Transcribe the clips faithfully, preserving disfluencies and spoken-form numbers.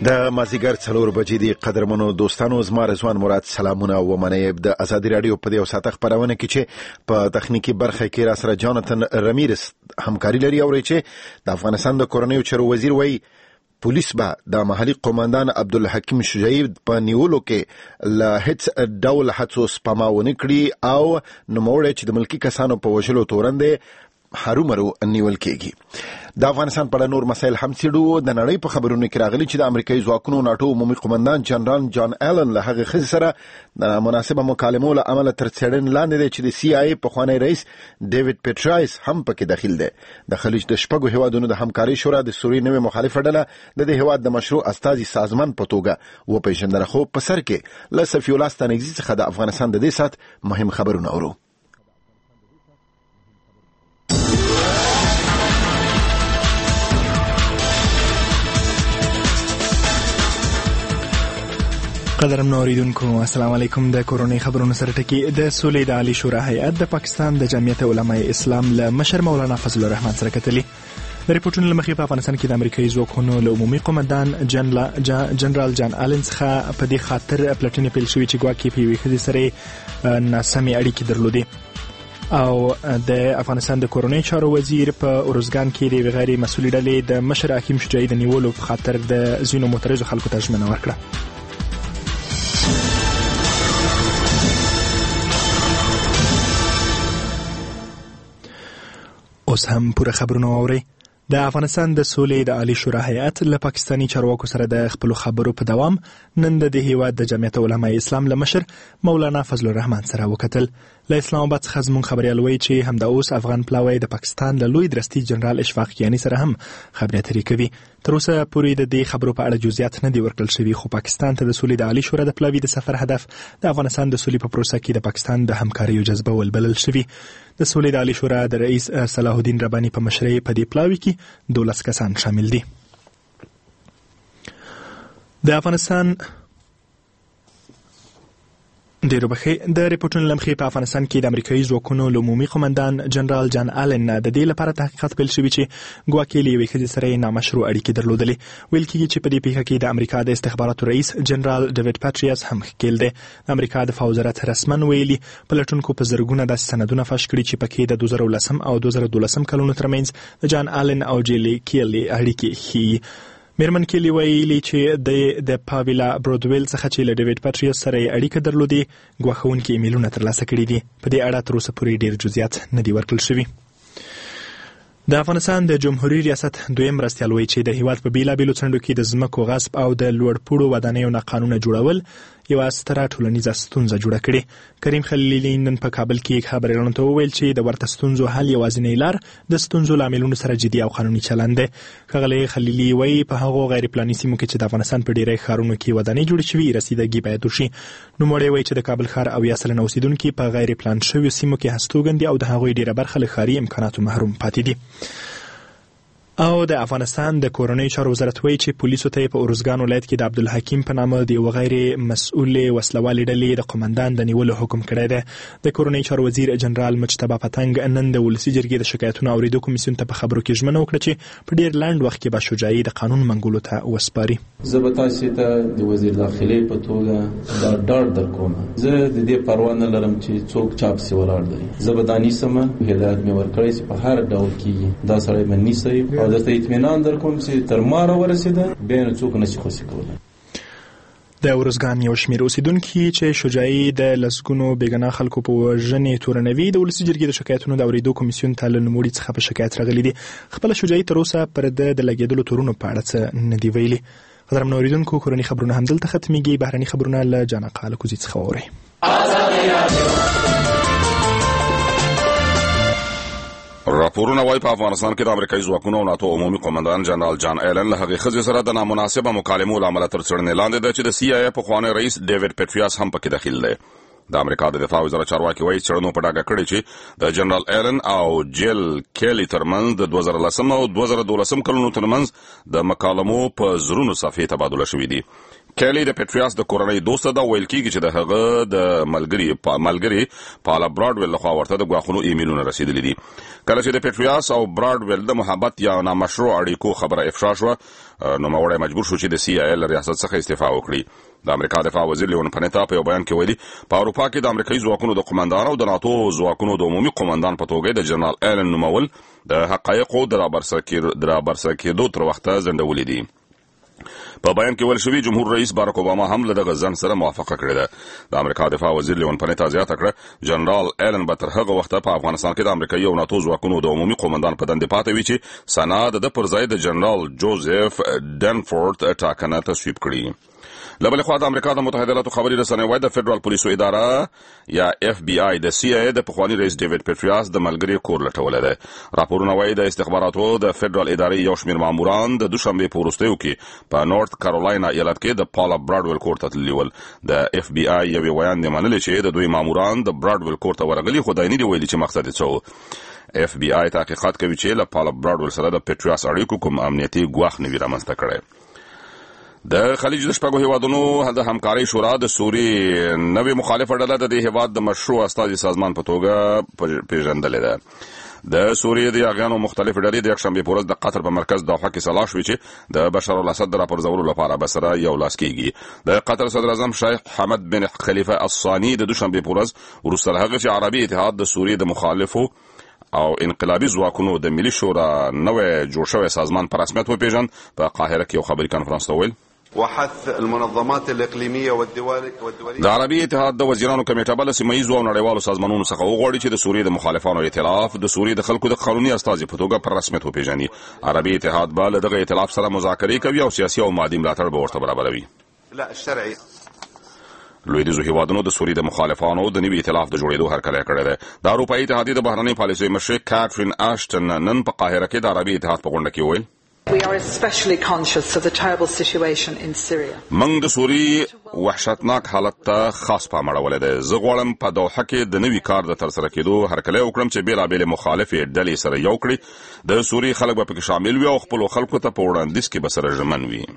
د مازیګر څلور بجې دی قدرمنو دوستانو زما رضوان مراد سلامونه و منیب د ازادي رادیو په دې ساعت خبرونه کې چې په تخنیکی برخه کې را سره جانتن رمیرس همکاري لري او چې د افغانستان د کورنیو چارو وزیر وای پولیس به د محلي قومندان عبدالحکیم شجاعي په نیولو کې له هیڅ ډول هڅو سپماونه کړي او نوموړی چې د ملکی کسانو په وژلو تورندې هرومرو نیول کېږي. د افغانستان په نور مسایل هم سیډو د نړۍ په خبرونو کې راغلي چې د امریکایي ځواکونو ناتو عمومي قومندان جنرال جان ایلن له هغه خزي سره د مناسبه مکالمو له عمله تر څېړنې لاندې دی چې د سی آی ای په خوانی رئیس ډیوډ پیټرایس هم پکې داخل دی. د خلیج د شپږو هیوادونو د همکاري شورا د سوریې نوې مخالفه ډله د دې هیواد د مشروع استازي سازمان په توګه وپېژندل، خو په سر کې له صفي الله ستانکزي څخه د افغانستان د دې سات مهم خبرونه اورو. قدرم نوریدونکو السلام علیکم. د کورونی خبرونو سره ټکی د سولې د عالی شورا هیئت د پاکستان د جمعیت علماء اسلام له مشر مولانا فضل الرحمن سره کتلی. د ریپورتونو لمخې په افغانستان کې د امریکایي ځواکونو له عمومي قومندان جنرال جان آلن څخه په دې خاطر پلټنې پیل شوې چې ګواکې په یوې ښځې سره ناسمې اړیکې درلودې او د افغانستان د کورنۍ چارو وزیر په اروزګان کې د غیر مسؤلې ډلې د مشر حکیم شجاعي د نیولو په خاطر د ځینو معترضو خلکو ته ژمنه ورکړه. اوس هم پوره خبرونه واورئ. د افغانستان د سولې د عالی شورا هیئت له پاکستاني چارواکو سره د خپل خبرو په دوام نن د هیواد د جمعیت علماء اسلام له مشر مولانا فضل الرحمن سره وکتل. له اسلام آباد څخه زموږ خبريال وایي چې همدا اوس افغان پلاوی د پاکستان له لوی درستي جنرال اشفاق کیانی سره هم خبرې اترې کوي. تر اوسه پورې د دې خبرو په اړه جزئیات نه دي ورکړل شوي، خو پاکستان ته د سولې د عالی شورا د پلاوی د سفر هدف د افغانستان د سولې په پروسه کې د پاکستان د همکارۍ جذبه ولبلل شوي. د سولې د عالی شورا د رئیس صلاح الدین رباني په مشرۍ په دې پلاوی کې دولس کسان شامل دي. د افغانستان ډیرو بخې د ریپورتونو لمخې په افغانستان کې د امریکایي ځواکونو له عمومي قومندان جنرال جان آلن د دې لپاره تحقیقات پیل شوي چې ګواکې له یوې ښځې سره یې نامشروع اړیکې درلودلې. ویل کېږي چې په دې پیښه کې د امریکا د استخباراتو رئیس جنرال ډیوډ پیټریاس هم ښکېل دی. د امریکا د دفاع وزارت رسمن ویلي پلټونکو په زرګونه داسې سندونه فاش کړي چې پکې د دوه زره ولسم او دوه زره دولسم کلونو ترمنځ د جان آلن او جیلي کیلي اړیکې ښیي. میرمن کیلی ویلي چې د د پاویلا برودویل څخه چې له ډیوډ پیټریاس سره اړیکه درلودې ګواښونکي ایمیلونه ترلاسه کړي دي. په دې اړه تر اوسه پورې ډیر جزئیات نه دي ورکړل شوي. د افغانستان د جمهوریت ریاست دویم مرستیال وایي چې د هیواد په بیلابیلو څنډو کې د ځمکو غصب او د لوړپوړو ودانیو ناقانونه جوړول یوه ستره ټولنیزه ستونزه جوړه کړې. کریم خلیلي نن په کابل کې خبریالانو ته وویل چې د ورته ستونزو حل یوازینۍ لار د ستونزو لاملونو سره جدي او قانوني چلند دی. ښاغلی خلیلي وایي په هغو غیر پلاني سیمو کې چې د افغانستان په ډیری ښارونو کې ودانۍ جوړې شوي رسیدګي باید وشي. نوموړی وایي چې د کابل ښار اویا سلنه اوسیدونکي په غیر پلان شویو سیمو کې هستوګن دي او د هغوی ډیره برخه له ښاري امکاناتو محروم پاتې دي. او د افغانستان د کورنۍ چارو وزارت وایي چې پولیسو ته په اروزګان ولایت کې د عبدالحکیم په نامه د یوه غیر مسؤلې وسلوالې ډلې د قومندان د نیولو حکم کړی دی. د کورنۍ چارو وزیر جنرال مجتبی پتنګ نن د ولسي جرګې د شکایتونو اورېدو کمیسیون ته په خبرو کې ژمنه وکړه چې په ډیر لنډ وخت کې به شجاعي د قانون منګولو ته وسپاري. زه به تاسو ته د وزیر داخلي په توګه دا ډاډ درکوم، زه د دې پروا نه لرم چې څوک چاپ سي ولاړ دی. زه به دانیسم هدایت مې ورکړی چې په هر ډول کې دا سړی منی سي او د اطمینان در کوم چې تر ما را ورسېده بیا نو څوک نشي خوشي کولی. د اروزګان یو شمېر اوسیدونکي چې شجاعي د لسګونو بېګناه خلکو په وژنې تورنوي د ولسي جرګې د شکایتونو د اورېدو کمیسیون ته له نوموړي څخه په شکایت راغلي دي. خپله شجاعي تر اوسه پر ده د لګېدلو تورونو په اړه څه نه دي ویلي. قدرمن اوریدونکو کورني خبرونه همدلته ختمېږي. بهرني خبرونه له جانقا الکوزي څخه واورئ. راپورونه وايي په افغانستان کې د امریکایي ځواکونو او ناتو عمومي قومندان جنرال جان ایلن له هغې ښځې سره د نامناسبه مکالمو له امله تر څېړنې لاندې ده چې د سی آی ای پخوانی رئیس ډیوډ پیټریاس هم پکې دخیل دی. د امریکا د دفاع وزارت چارواکي وایي څېړنو په ډاګه کړې چې د جنرال ایلن او جیل کیلی ترمنځ د دوه زره لسم او دوه زره دولسم کلونو ترمنځ د مکالمو په زرونو صفحې تبادله شوي دي. کلی د پټریاس د کورنۍ دوست دا ویل کیږي چې د هغه د ملګری ملګری پالا براډویل لخوا ورته د غواخونو ایمیلونه رسیدلي دي. کله چې د پټریاس او براډویل د محبت یا نامشروع اړیکو خبره افشا شوه نو موري مجبور شو چې د سی آی ال ریاست څخه استعفا وکړي. د امریکا دفاع وزیر لیون پنیتا په یو بیان کې ویلي په اروپا کې د امریکایي ځواکونو د قومندان او د ناتو ځواکونو د عمومي قومندان په توګه د جنرال ایلن نومول د حقایقو د رابرسر کېدو تر وخته ځنډولې دي. په بیان کې ویل شوی جمهور رئیس باراک اوباما هم له دغه ځنډ سره موافقه کړې ده. د امریکا دفاع وزیر لیون پنیتا زیاته کړه جنرال ایلن به تر هغه وخته په افغانستان کې د امریکایي او ناتو ځواکونو د عمومي قومندان په دندې پاتې وي چې سنا د پر ځای د جنرال جوزف ډنفورد ټاکنه تصویب کړي. لبل خو د امریکا د متحده ایالاتو خبري رسنۍ وايي د فدرال پولیسو اداره یا اف بی آی د سی آی د پخوانی رئیس ډیوډ پټریاس د ملګری کور لټول دي. راپورونه وايي د استخباراتو د فدرال ادارې یو شمېر ماموران د دوشنبه په وروستیو کې په نورث کارولاینا ایالت کې د پالا براډویل کور ته تللي ول. د اف بی آی یو ویان دی منل چې د دوی ماموران د براډویل کور ته ورغلي خو دایني دی ویلي چې مقصد یې څه. اف بی آی تحقیقات کوي چې له پالا براډویل سره د پټریاس اړیکو کوم امنیتي ګواښ نه وي رامنځته کړی. د خلیج د شپږو هیوادونو د همکارۍ شورا د سوري نوې مخالفه ډله د دې هیواد د مشروع استازي سازمان په توګه پیژندلې ده. د سوریې د یاغیانو مختلف ډلې د یکشنبه په ورځ د قطر په مرکز دوحه کې سلا شوې چې د بشار الاسد د راپرځولو لپاره به سره یو لاس کېږي. د قطر صدر اعظم شیخ حمد بن خلیفه الثاني د دوشنبه په ورځ وروسته له هغه چې عربي اتحاد د سوریې د مخالفو او انقلابي ځواکونو د ملي شورا نوې جوړ شوی سازمان په رسمیت وپیژند. په قاهره کې یو خبري کانفرنس ته ویل وحث المنظمات الاقليميه والدوليه د عربي اتحاد د وزیرانو کمیټه بل سیمایي او نړیوالو سازمانونو څخه وغواړي چې د سوریې د مخالفانو ائتلاف د سوریې د خلکو د قانوني استازي په توګه پر رسمیت وپیژني. عربي اتحاد به دغه ائتلاف سره مذاکرې کوي او سیاسي او مادي ملاتړ به ورته برابروي. لا الشرعي لویدیځو هیوادونو د سوریې د مخالفانو د نوي ائتلاف د جوړېدو هرکلی کړی دی. د اروپایي اتحادیې د بهرنۍ پالیسۍ مشر کاترین اشټن نن په قاهره کې د عربي اتحاد په غونډه کې ویل We are especially conscious of the terrible situation in Syria. موږ د سوریې وحشتناک حالت ته خاص پام اړولی دی. زه غواړم په دوحه کې د نوي کار د ترسره کېدو هرکلی وکړم چې بېلابېلې مخالفې ډلې سره یو کړي. د سوریې خلک به پکې شامل وي او خپلو خلکو ته په وړاندیز کې به سره ژمن وي.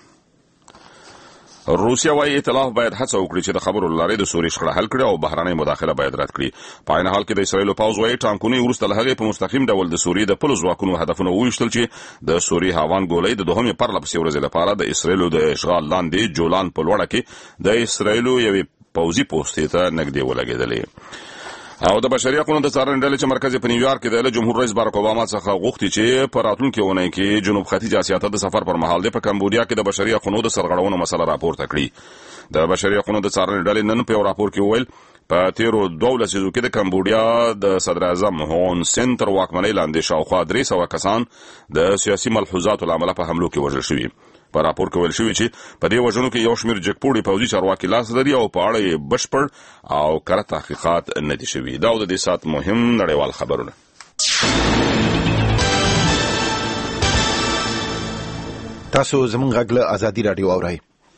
روسیا وايي ائتلاف باید هڅه وکړي چې د خبرو لارې د سوریې شخړه حل کړي او بهرنۍ مداخله باید رد کړي. په عین حال کې د اسرایل پوځ وايي ټانکونه وروسته له هغې په مستقیم ډول د سوریې د پلو ځواکونو هدفونه وویشتل چې د سوریې هاوان ګولۍ د دوهمې پرله پسې ورځې لپاره د اسرایلو د اشغال لاندې جولان په لوړه کې د اسرایلو یوې پوځي پوستې ته نږدې ولګېدلې. او د بشري حقوقو د څارنې ډلې چې مرکز په نیویارک کې د جمهور رئیس باراک اوباما څخه غوښتي چې په راتلونکي اونۍ کې جنوب ختیځ اسیا ته د سفر پر مهال په کمبودیا کې د بشري حقوقو د سرغړونو مسله راپورته کړي. د بشري حقوقو د څارنې ډلې نن په یو راپور کې وویل په تیرو دوه لسیزو کې د کمبودیا د صدر اعظم هون سن تر واکمنۍ لاندې شاوخوا درې سوه کسان د سیاسي ملحوظاتو له امله په حملو کې وژل شوي. په راپور کې ویل شوي چې په دې وژنو کې یو شمېر جګپوړي پوځي چارواکي لاس لري او په اړه یې بشپړ او کره تحقیقات نه دي شوي. دا د دې ساعت مهم نړیوال خبرونه. تاسو زموږ غږ له ازادي راډیو اورئ.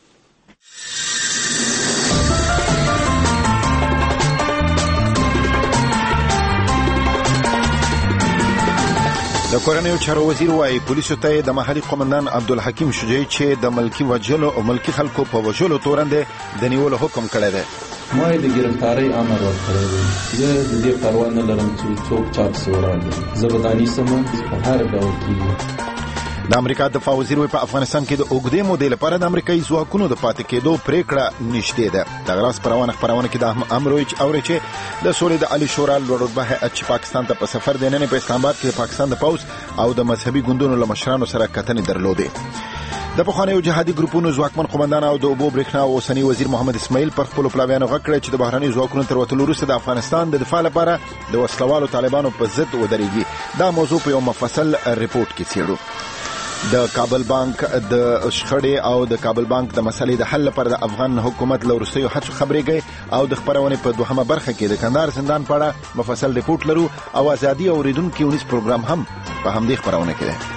د کورنیو چارو وزیر وايي پولیسو ته د محلي قومندان عبدالحکیم شجاعي چې د ملکی وجلو او ملکی خلکو په وژلو تورنده د نیولو حکم کړی دی. ما د ګرفتارۍ امر ورکړی دی. زه د دې پروا نه لرم چې څوک چاپ سي ولاړ دی. زه به دانیسم په هر ډول کېږي. د امریکا دفاع وزیر په افغانستان کې د اوږدې مودې لپاره د امریکایي ځواکونو د پاتې کېدو پریکړه نشته ده. د غراس پروانه خبرونه کې د امرویچ اوري چې د سولې د عالی شورا لوړ رتبه هیئت چې پاکستان ته په سفر دی نن په اسلام آباد کې د پاکستان د پوځ او د مذهبي ګوندونو له مشرانو سره کتنې درلودې. د پخوانیو جهادي ګروپونو ځواکمن قومندان او د اوبو برېښنا او اوسنی وزیر محمد اسماعیل پر خپلو پلاویانو غږ کړی چې د بهرنیو ځواکونو تر وتلو وروسته د افغانستان د دفاع لپاره د وسلوالو طالبانو په ضد ودرېږي. دا موضوع په یو مفصل ریپورت کې څېړو. د کابل بانک د شخړې او د کابل بانک د مسلې د حل لپاره د افغان حکومت له وروستیو هڅو خبرېږي او د خبرونې په دوهمه برخه کې د کندهار زندان په اړه مفصل ریپورت لرو او ازادي اوریدونکو ونیس پروګرام هم په همدې خبرونه کې دی.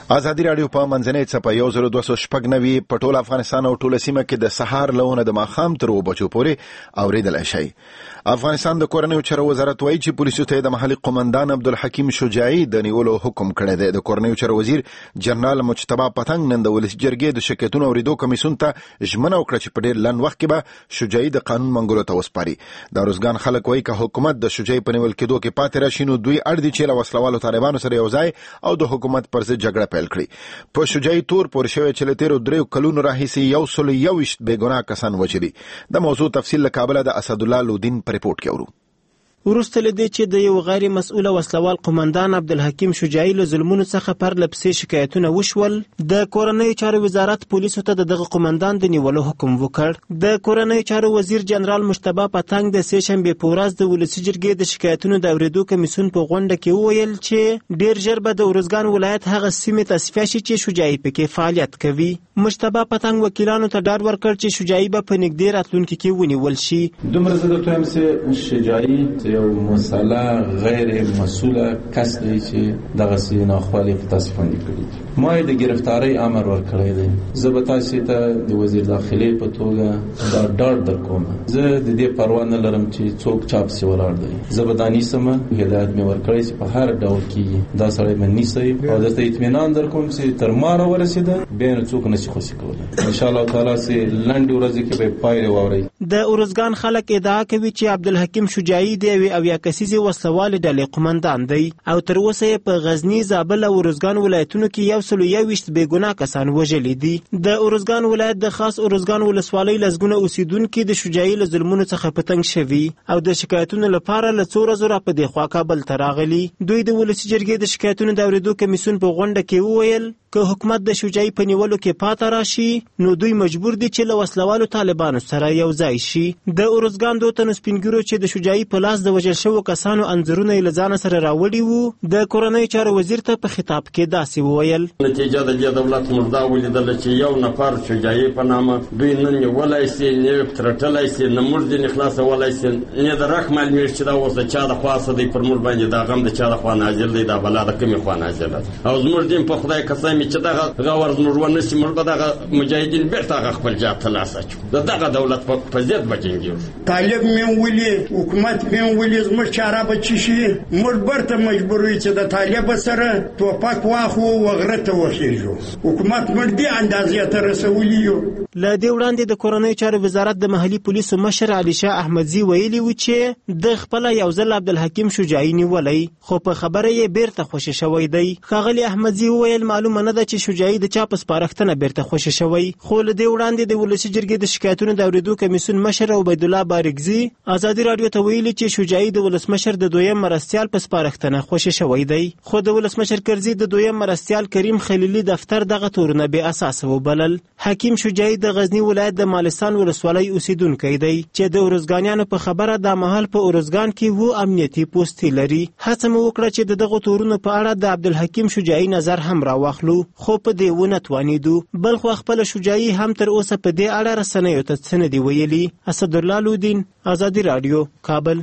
ازادي رادیو په منځنۍ څپه یو زر دوه سوه شپږ نوي په ټول افغانستان او ټوله سیمه کې د سهار لهونه د ماښام تر اوه بجو پورې اورېدلی شئ. افغانستان د کورنیو چارو وزارت وایي چې پولیسو ته د محلي قومندان عبدالحکیم شجاعي د نیولو حکم کړی دی. د کورنیو چارو وزیر جنرال مجتبی پتنګ نن د ولسي جرګې د شکایتونو اورېدو کمیسیون ته ژمنه وکړه چې په ډېر لنډ وخت کې به شجاعي د قانون منګولو ته وسپاري. د ارزګان خلک وایي که حکومت د شجاعي په نیول کېدو کې پاتې راشي نو دوی اړ دي چې له وسلوالو طالبانو سره یو ځای او د حکومت پر ضد جګړه پیل کړي. په شجاعي تور پورې شوی چې له تېرو دریو کلونو راهیسې یو سل یوویشت بېګناه کسان وژلي. د موضوع تفصیل له کابله د اسدالله لودین په ریپورټ کې اورو. وروسته له دې چې د یو غیر مسؤله وسلوال قومندان عبدالحکیم شجاعي له ظلمونو څخه پرله پسې شکایتونه وشول، د کورنیو چارو وزارت پولیسو ته د دغه قومندان د نیولو حکم وکړ. د کورنیو چارو وزیر جنرال مجتبی پتنګ د سې شنبې په ورځ د ولسي جرګې د شکایتونو د اورېدو کمیسیون په غونډه کې وویل چې ډېر ژر به د ارزګان ولایت هغه سیمې تصفیه شي چې شجاعي پکې فعالیت کوي. مجتبی پتنګ وکیلانو ته ډاډ ورکړ چې شجاعي به په نږدې راتلونکي کې ونیول شي. دومره زه درته وایم چې شجاعي یو مسله غیر مسؤله کس دی چې دغه سي ناخوالې په تاسو باندې کړي. ما یې د گرفتاری امر ورکړی دی. زه به تاسو ته د وزیر داخلي په توګه دا ډاډ درکوم. زه د دې پروا نه لرم چې څوک چاپسي ولاړ دی. زه به دا نیسم، هدایت مې ورکړی چې په هر ډول کې دا سړی مې نیسي او درته اطمینان درکوم چې تر ما راورسېده بیا نو څوک نشي خوشي کولی. ان شاء الله تعالی سي لنډې ورځې کې به پایله واورئ. د ارزګان خلک ادعا کوي چې عبدالحکیم شجاعي د یوې اویا کسیزې وسلوالې ډلې قومندان دی او تر اوسه یې په غزني، زابل او ارزګان ولایتونو کې یو سل یوویشت بېګناه کسان وژلي دي. د ارزګان ولایت د خاص ارزګان ولسوالۍ لسګونه اوسیدونکي د شجاعي له ظلمونو څخه په تنګ شوي او د شکایتونو لپاره له څو ورځو را په دې خوا کابل ته راغلي. دوی د ولسي جرګې د شکایتونو د اورېدو کمیسیون په غونډه کې وویل که حکومت د شجاعي په نیولو کې پاته راشي نو دوی مجبور دي چې له وسلوالو طالبانو سره یو ځای شي. د ارزګان دوه تنو سپینګیرو چې د شجاعي په لاس د وژل شوو کسانو انځورونه یې له ځانه سره راوړي وو، د کورنیو چارو وزیر ته په خطاب کې داسې وویل: نتیجه د دې دولت موږ دا ولیدله چې یو نفر شجاعي په نامه دوی نه نیولی سي، نه یې ترټلی سي، نه موږ ځینې خلاصولی سي، نه د رخ معلومېږي چې دا اوس د چا د خوا څه دی پر موږ باندې دا غم د چا د خوا نازل دی، دا بلا د کومې خوا نازله ده. او زموږ دین په خدای قسم چې دغه غور زموږ ونه سي موږ به دغه مجاهدین بیرته هغه خپل جا ته لاس اچو، د دغه دولت په ضد به جنګېږو. طالب مې ولي، حکومت مې ولي، زموږ چاره به څه شي؟ موږ برته مجبور یو چې د طالب سره توپک واخو وغره ته وخیږو. حکومت موږ دې اندازې ته رسولي یو. له دې وړاندې د کورنیو چارو وزارت د محلي پولیسو مشر علي شاه احمدزي ویلي و چې د خپله یو ځل عبدالحکیم شجاعي نیولی خو په خبره یې بیرته خوشي شوی دی. ښاغلي احمدزي وویل معلومه نه ده چې شجاعي د چا په سپارښتنه بیرته خوشي شوی، خو له دې وړاندې د ولسي جرګې د شکایتونو د اورېدو کمیسیون مشر عبیدالله بارکزي ازادي راډیو ته ویلي چې شجاعي د ولسمشر د دویم مرستیال په سپارښتنه خوشي شوی دی، خو د ولسمشر کرزي د دویم مرستیال کریم خلیلي دفتر دغه تورونه بې اساسه وبلل. حکیم شجاعي د غزني ولایت د مالستان ولسوالۍ اوسیدونکی دی چې د ارزګانیانو په خبره دا مهال په ارزګان کې وو امنیتي پوستې لري. هڅه مې وکړه چې د دغو تورونو په اړه د عبدالحکیم شجاعي نظر هم راواخلو خو په دې ونه توانېدو. بل خو خپله شجاعي هم تر اوسه په دې اړه رسنیو ته څه نه دي ویلي. اسدالله لودین، ازادي راډیو، کابل.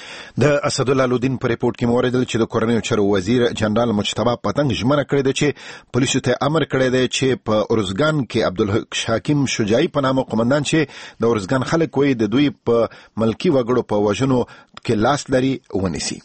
د اسدالله لودین په ریپورت کې موریدل چې د کورنیو چارو وزیر جنرال مجتبی پتنګ ژمنه کړې ده چې پولیسو ته امر کړی دی چې په ارزګان کې عبدالحکیم شجاعي په نامه قومندان چې د ارزګان خلک وایي د دوی په ملکي وګړو په وژنو کې لاس لري ونیسي.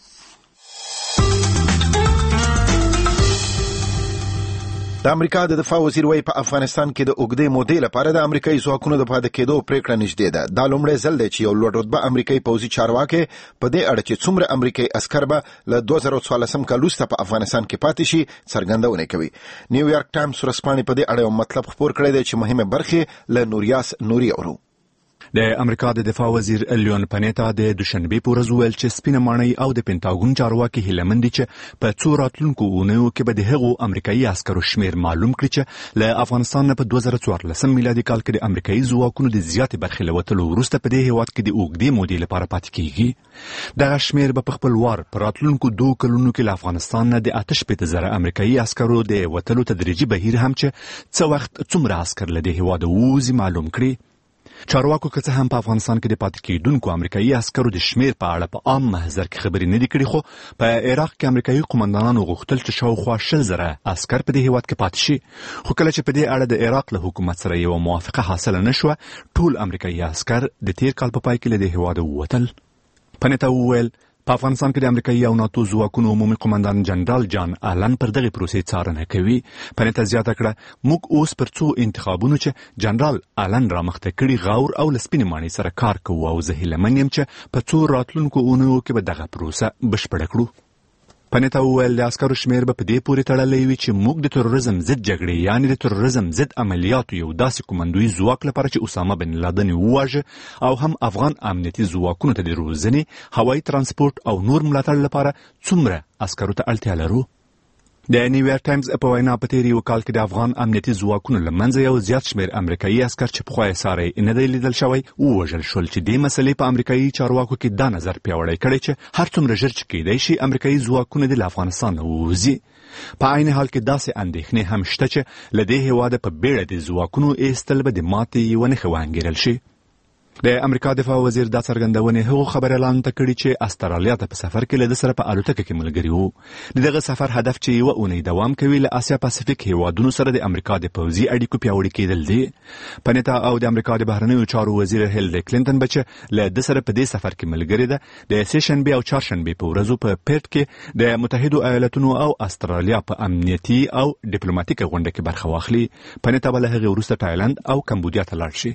د امریکا د دفاع وزیر وایي په افغانستان کې د اوږدې مودې لپاره د امریکایي ځواکونو د پاتې کېدو پریکړه نږدې ده. دا لومړی ځل دی چې یو لوړ رتبه امریکایي پوځي چارواکی په دې اړه چې څومره امریکایي عسکر به له دوه زره څوارلسم کال وروسته په افغانستان کې پاتې شي څرګندونه کوي. نیویارک ټایمز ورځپاڼې په دې اړه یو مطلب خپور کړی دی چې مهمه برخې له نوریاس نوري اورو. د امریکا د دفاع وزیر لیون پنیتا د دوشنبه په ورځ ویل چې سپینه ماڼۍ او د پینټاګون چارواکي هیله مند دي چې په څو راتلونکو اونیو کې به د هغو امریکایي عسکرو شمیر معلوم کړي چې له افغانستان نه په دوه زره څوارلسم میلادي کال کې د امریکایي ځواکونو د زیاتې برخې له وتلو وروسته په دې هیواد کې د اوږدې مودې لپاره پاتې کیږي. دغه شمیر به په خپل وار په راتلونکو دوه کلونو کې له افغانستان نه د اته شپېته زره امریکایي عسکرو د وتلو تدریجي بهیر هم چې څه وخت څومره عسکر له دې هیواده ووځي معلوم کړي. چارواکو که څه هم په افغانستان کې د پاتې کېدونکو امریکایي عسکرو د شمیر په اړه په عام محضر کې خبرې نه دي کړې، خو په عراق کې امریکایي قومندانانو غوښتل چې شاوخوا شل زره عسکر په دې هیواد کې پاتې شي، خو کله چې په دې اړه د عراق له حکومت سره یوه موافقه حاصله نه شوه، ټول امریکایي عسکر د تیر کال په پای کې له دې هیواده ووتل. پنیتا وویل په افغانستان کې د امریکایي او ناتو ځواکونو عمومي قومندان جنرال جان آلن پر دغه پروسې څارنه کوي. پنیتا زیاته کړه موږ اوس پر څو انتخابونو چې جنرال آلن رامخته کړي غور او لسپینې ماڼۍ سره کار کوو او زه هیله من یم چې په څو راتلونکو اونیو کې به دغه پروسه بشپړه کړو. پنیتا وویل د عسکرو شمیر به په دې پورې تړلی وي چې موږ د تروریزم ضد جګړې یعنې د تروریزم ضد عملیاتو یو داسې کومندوي ځواک لپاره چې اسامه بن لادن وواژه او هم افغان امنیتي ځواکونو ته د روزنې، هوایي ترانسپورت او نور ملاتړ لپاره څومره عسکرو ته اړتیا لرو. د نیویارک ټایمز په وینا په تیر یو کال کې د افغان امنیتي ځواکونو له منځه یو زیات شمیر امریکایي عسکر چې پخوا یې ساری نه دی لیدل شوی ووژل شول، چې دې مسلې په امریکایي چارواکو کې دا نظر پیاوړی کړی چې هر څومره ژر چې کیدای شي امریکایي ځواکونه دې له افغانستان ووځي. په عین حال کې داسې اندېښنې هم شته چې له دې هیواده په بیړه د ځواکونو ایستل به د ماتې یوه نښه وانګیرل شي. د امریکا دفاع وزیر دا څرګندونې هغو خبریالانو ته کړي چې استرالیا ته په سفر کې له ده سره په الوتکه کې ملګري وو. د دغه سفر هدف چې یوه اونۍ دوام کوي له اسیا پاسفیک هیوادونو سره د امریکا د پوځي اړیکو پیاوړي کېدل دي. پنیتا او د امریکا د بهرنیو چارو وزیر هیلری کلینټن به چې له ده سره په دې سفر کې ملګري ده د سې شنبې او چهارشنبې په ورځو په پیرت کې د متحدو ایالتونو او استرالیا په امنیتي او ډیپلوماټیکه غونډه کې برخه واخلي. پنیتا به له هغې وروسته تایلند او کمبودیا ته لاړ شي.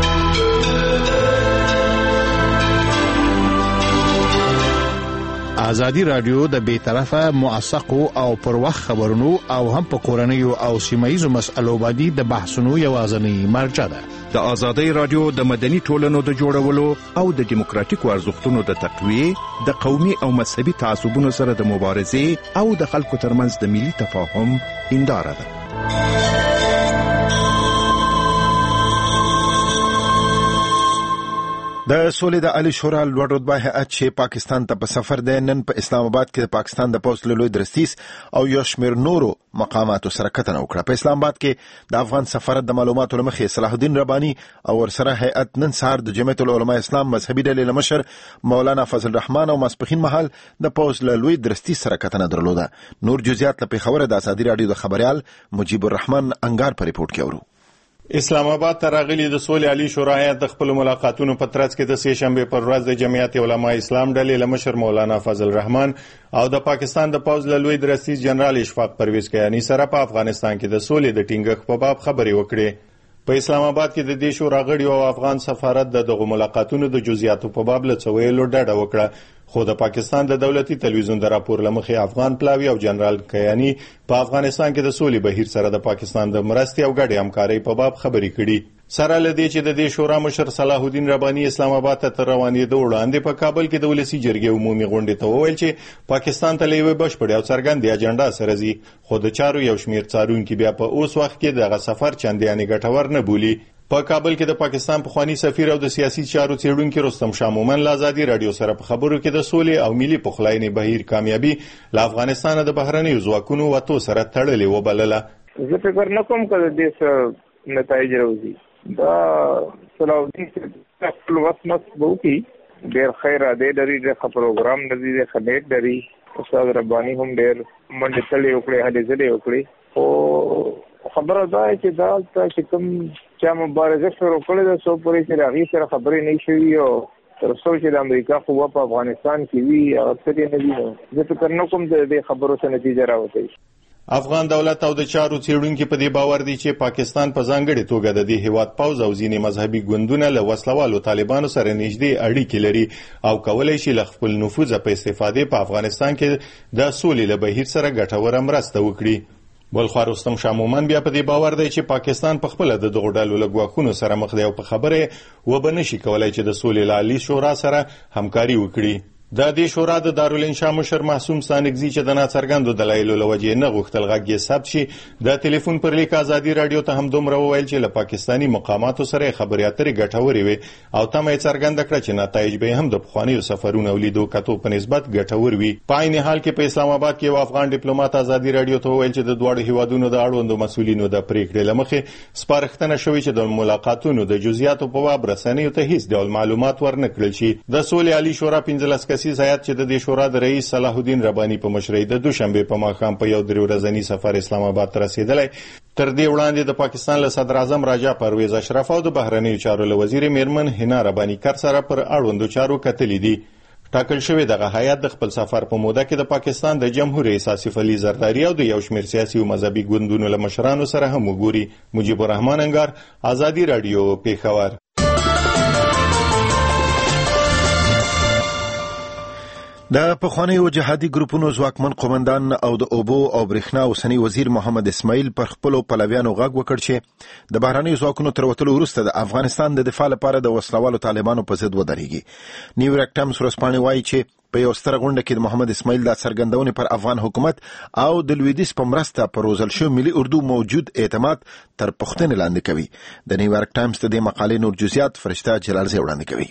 ازادي رادیو د بیطرفه موثقو او پر وخت خبرونو او هم په کورنیو او سیمایي مسألو باندې د بحثونو یوازنی مرجع ده. د ازادي رادیو د مدني ټولنو د جوړولو او د دیموکراتیکو ارزښتونو د تقویه، د قومي او مذهبي تعصبونو سره د مبارزې او د خلکو ترمنځ د ملي تفاهم هنداره ده. د سولې د عالی شورا لوړ رتبه هیئت چې پاکستان ته په سفر دی نن په اسلام آباد کې د پاکستان د پوځ له لوی درستیز او یو شمېر نورو مقاماتو سره کتنه وکړه. په اسلام آباد کې د افغان سفارت د معلوماتو له مخې صلاح الدین رباني او ورسره هیئت نن سهار د جمعیت العلماء اسلام مذهبي ډلې له مشر مولانا فضل الرحمن او ماسپښین مهال د پوځ له لوی درستیز سره کتنه درلوده. نور جزئیات له پېښور د ازادي رادیو د خبريال مجيب الرحمن انګار په ریپورت کې اورو. اسلام آباد ته راغلي د سولې عالی شورا هیئت د خپل ملاقاتونو په ترڅ کې د سې شنبې پر ورځ د جمعیت علماء اسلام ډلې له مشر مولانا فضل الرحمن او د پاکستان د پوځ له لوی درستیز جنرال اشفاق پرویز کیانی سره په افغانستان کې د سولې د ټینګښت په باب خبرې وکړې. په اسلام آباد کې د دې شورا غړي او افغان سفارت د دغه ملاقاتونو د جزئیاتو په باب له څویلو ډډه وکړه، خو د پاکستان د دولتي تلویزیون د راپور لمخې افغان پلاوی او جنرال کیانی په افغانستان کې د سولې بهیر سره د پاکستان د مرستې او ګډې همکارۍ په باب خبرې کړي. سره لدې چې د دې شورا مشر صلاح الدین رباني اسلام آباد ته روانېدو وړاندې په کابل کې د ولسی جرګې عمومي غونډې ته وویل چې پاکستان ته لوي بشپړ او څرګندې اجنډا سره زی، خو د چارو یو شمیر څارونکو بیا په اوس وخت کې دغه سفر چندانې ګټور نه بولي. په کابل کې د پاکستان پخوانی سفیر او د سیاسي چارو څېړونکو رستم شاه مومن له ازادي رادیو سره په خبرو کې د سولې او ملي پخلاینې بهیر کامیابی له افغانستان د بهرنیو ځواکونو وټو سره تړلې وبلله. زه فکر نه کوم چې د دې نتایج راوځي. دا صلاح الدین خپل وخت مسبو کی ډېر خیر دی لري، د پروګرام لري، د خدمت لري. استاد رباني هم ډېر منډه تلې وکړي، هلې ځلې وکړي. او خبره دا چې دا چې کوم چې مبارزه شروع کړې ده سو پورې چې راغی سره خبرې نه شي او تر څو چې د امریکا قوه په افغانستان کې وي او څه نه دي، زه فکر نه کوم د دې خبرو څخه نتیجه راوځي. افغان دولت او د چارو څېړونکو په دې باور دي چې پاکستان په ځانګړي توګه د دې هیواد پوځ او ځینې مذهبي ګوندونه له وسلوالو طالبانو سره نږدې اړیکې لري او کولای شي له خپل نفوذ په استفادې په افغانستان کې د سولې له بهیر سره ګټوره مرسته وکړي. بلخوا رستم شاه مومن بیا په دې باور دی چې پاکستان په خپل د دغو ډلو له ګواښونو سره مخ دی او په خبره وبنشي کولای چې د سولې له عالی شورا سره همکاري وکړي. د دې شورا د دارالانشا مشر محسوم سانګزي چې د ناڅرګندو دلایلو له وجې نه غوښتل غږ یې ثبت شي د ټلیفون پر لیک ازادي رادیو ته هم دومره وویل چې له پاکستاني مقاماتو سره خبرې اترې ګټورې وي او تمه یې څرګنده کړه چې نتایج به هم د پخوانیو سفرونو او لیدو کتو په نسبت ګټور وي. په عین حال کې په اسلام آباد کې یو افغان ډیپلوماټ ازادي رادیو ته وویل چې د دواړو هیوادونو د اړوندو مسؤلینو د پریکړې لمخې سپارښتنه شوې چې د ملاقاتونو د جزئیاتو په باب رسنیو ته هیڅ ډول معلومات ورنکړل شي. د سولې عالی شورا پنځلس کسیز هیئت چې د شورا د رئیس صلاح الدین ربانی په مشرۍ د دوشنبه په ماښام په یو درې ورځنی سفر اسلام آباد ته رسیدلی. تر دې وړاندې د پاکستان له صدر اعظم راجا پرویز اشرف او د بهرنیو چارو له وزیر میرمن حنا ربانی کر سره پر اړوندو چارو کتلې دي. ټاکل شوی دغه هیئت د خپل سفر په موده کې د پاکستان د جمهور رئیس آصف علي زرداری او د یو شمېر سیاسي او مذهبي ګوندونو له مشرانو سره هم وګوري. مجيب الرحمن انګار، ازادي رادیو، پیښور. د پخوانیو جهادي ګروپونو ځواکمن قومندان او د اوبو او برېښنا اوسنی وزیر محمد اسماعیل پر خپلو پلویانو غږ وکړ چې د بهرنیو ځواکونو تر وتلو وروسته د افغانستان د دفاع لپاره د وسلوالو طالبانو په ضد ودرېږي. نیویارک ټایمز ورځپاڼې وایي چې په یو ستره غونډه کې د محمد اسماعیل د څرګندونې پر افغان حکومت او د لویدیځ په مرسته پر روزل شوي ملي اردو موجود اعتماد تر پوښتنې لاندې کوي. د نیویارک ټایمز د دې مقالې نور جزئیات فرشته جلالزی وړاندې کوي.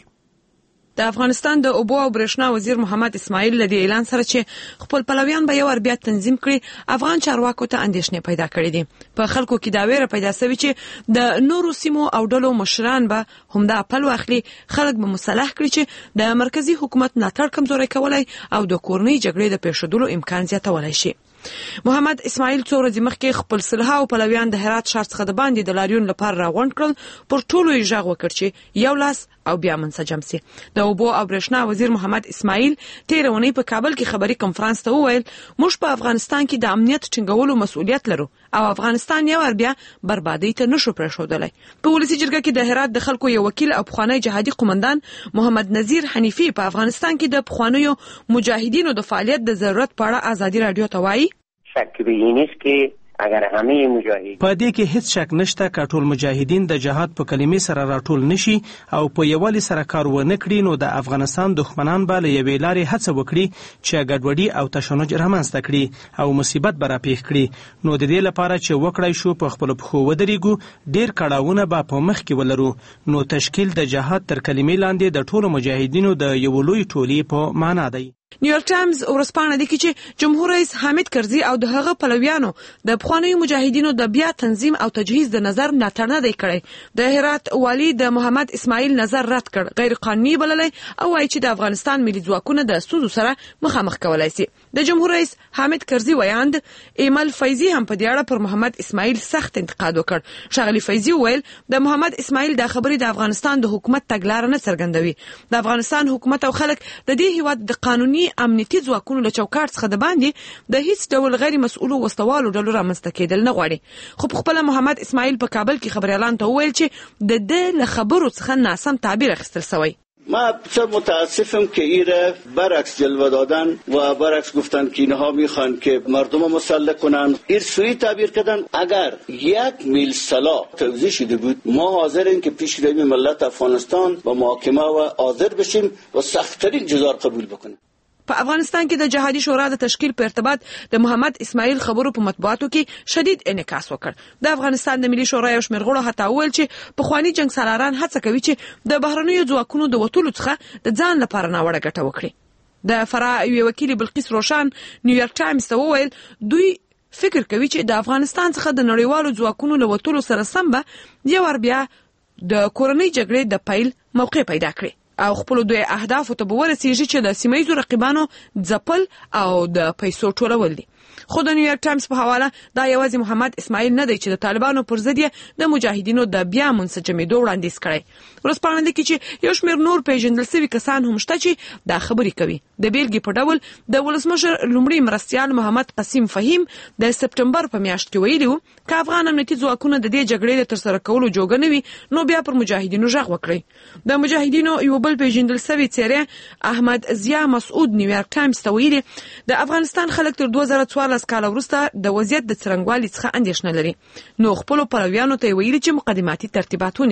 د افغانستان د اوبو او برېښنا وزیر محمد اسماعیل له دې اعلان سره چې خپل پلویان به یو ور بیا تنظیم کړي افغان چارواکو ته اندېښنې پیدا کړې دي. په خلکو کې دا ویره پیدا شوې چې د نورو سیمو او ډلو مشران به همدا خپل واخلي، خلک به مصالح کړي چې د مرکزی حکومت ملاتړ کمزوري کولای او د کورنۍ جګړې د پیښېدلو امکان زیاتولای شي. محمد اسماعیل څو ورځې مخکې خپل سلها او پلویان د هرات ښار څخه د باندې د لاریون لپاره راغونډ کړل. پر ټولو یې غږ وکړ چې یو لاس او بیا منسجم سي. د اوبو او برېښنا وزیر محمد اسماعیل تیر اونۍ په کابل کې خبري کنفرانس ته وویل موږ په افغانستان کې د امنیت ټینګولو مسؤلیت لرو او افغانستان یو ور بیا بربادي ته نشو پرېښودلی. په ولسي جرګه کې د هرات د خلکو یو وکیل او پخوانی جهادي قومندان محمد نذیر حنیفي په افغانستان کې د پخوانیو مجاهدینو د فعالیت د ضرورت په اړه ازادي رادیو ته وایي شک به این است که اگر همه مجاهدین په دې کې هیڅ شک نشته که ټول مجاهدین د جهاد په کلمې سره راټول نشي او په یووالي سره کار ونه کړي نو د افغانستان دښمنان به له یوې لارې هڅه وکړي چې ګډوډي او تشنج رامنځته کړي او مصیبت به راپېښ کړي. نو د دې لپاره چې وکړای شو په خپلو پښو ودرېږو ډېر کړاوونه به په مخ کې ولرو. نو تشکیل د جهاد تر کلمې لاندې د ټولو مجاهدینو د یو لوی ټولۍ په معنا دی. نیویارک ټایمز ورځپاڼه لیکي چې جمهور رئیس حامد کرزي او د هغه پلویانو د پخوانیو مجاهدینو د بیا تنظیم او تجهیز د نظر ملاتړ نه دی کړی. د هرات والی د محمد اسماعیل نظر رد کړ، غیر قانوني بللی او وایي چې د افغانستان ملي ځواکونه د ستونزو سره مخامخ کولای شي. د جمهور رئیس حامد کرزي ویاند ایمل فیضی هم په دې اړه پر محمد اسماعیل سخت انتقاد وکړ. ښاغلي فیضی ویل د محمد اسماعیل د خبرې د افغانستان د حکومت تګلاره نه څرګندوي. د افغانستان حکومت او خلک د دې هیواد د قانوني امنیتي ځواکونو له چوکاټ څخه د باندې د هیڅ ډول غیر مسؤلو وسوالو ډلو رامنځته کېدل نه غواړي. خو په خپله محمد اسماعیل په کابل کې خبریالانو ته وویل چې د ده له خبرو څخه ناسم تعبیر اخیستل شوی. ما بسیار متاسفم که ایره برعکس جلوه دادن و برعکس گفتن که اینها میخوان که مردم رو مسلح کنن ایر سوی تعبیر کردن. اگر یک میل سلاح توزیع شده بود ما حاضریم که پیش روی ملت افغانستان با محاکمه و حاضر بشیم و سخت‌ترین جزا قبول بکنیم. په افغانستان کې د جهادي شورا د تشکیل په ارتباط د محمد اسماعیل خبرو په مطبوعاتو کې شدید انعکاس وکړ. د افغانستان د ملي شورا یو شمېر غړو حتی وویل چې پخواني جنګ سالاران هڅه کوي چې د بهرنیو ځواکونو د وتلو څخه د ځان لپاره ناوړه ګټه وکړي. د فراه یوې وکیلې بلقیس روشان نیویارک ټایمز ته وویل دوی فکر کوي چې د افغانستان څخه د نړیوالو ځواکونو له وتلو سره سم به یو ور بیا د کورنۍ جګړې د پیل موقع پیدا کړي او خپل دوی اهداف ته به ورسیږي چې د سیمایي رقیبانو ځپل او د پیسو ټولول دي. خو د نیویارک ټایمز په حواله دا یوازې محمد اسماعیل نه دی چې د طالبانو پر ضد د مجاهدینو د بیا منسجمېدو وړاندیز کړی. ورځپاڼه لیکي چې یو شمېر نور پیژندل شوي کسان هم شته چې دا خبرې کوي. د بیلګې په ډول د ولسمشر لومړي مرستیال محمد قسیم فهیم د سپټمبر په میاشت کې ویلي و که افغان امنیتي ځواکونه د دې جګړې د ترسره کولو جوګه نه وي نو بیا پر مجاهدینو غږ وکړي. د مجاهدینو یو بل پیژندل شوی څېره احمد ضیا مسعود نیویارک ټایمز ته ویلي د افغانستان خلک تر دوه زره څوارلس کاله وروسته د وضعیت د څرنګوالي څخه اندېښنه لري نو خپلو پلویانو ته یې ویلي چې مقدماتي ترتیبات ونیسي.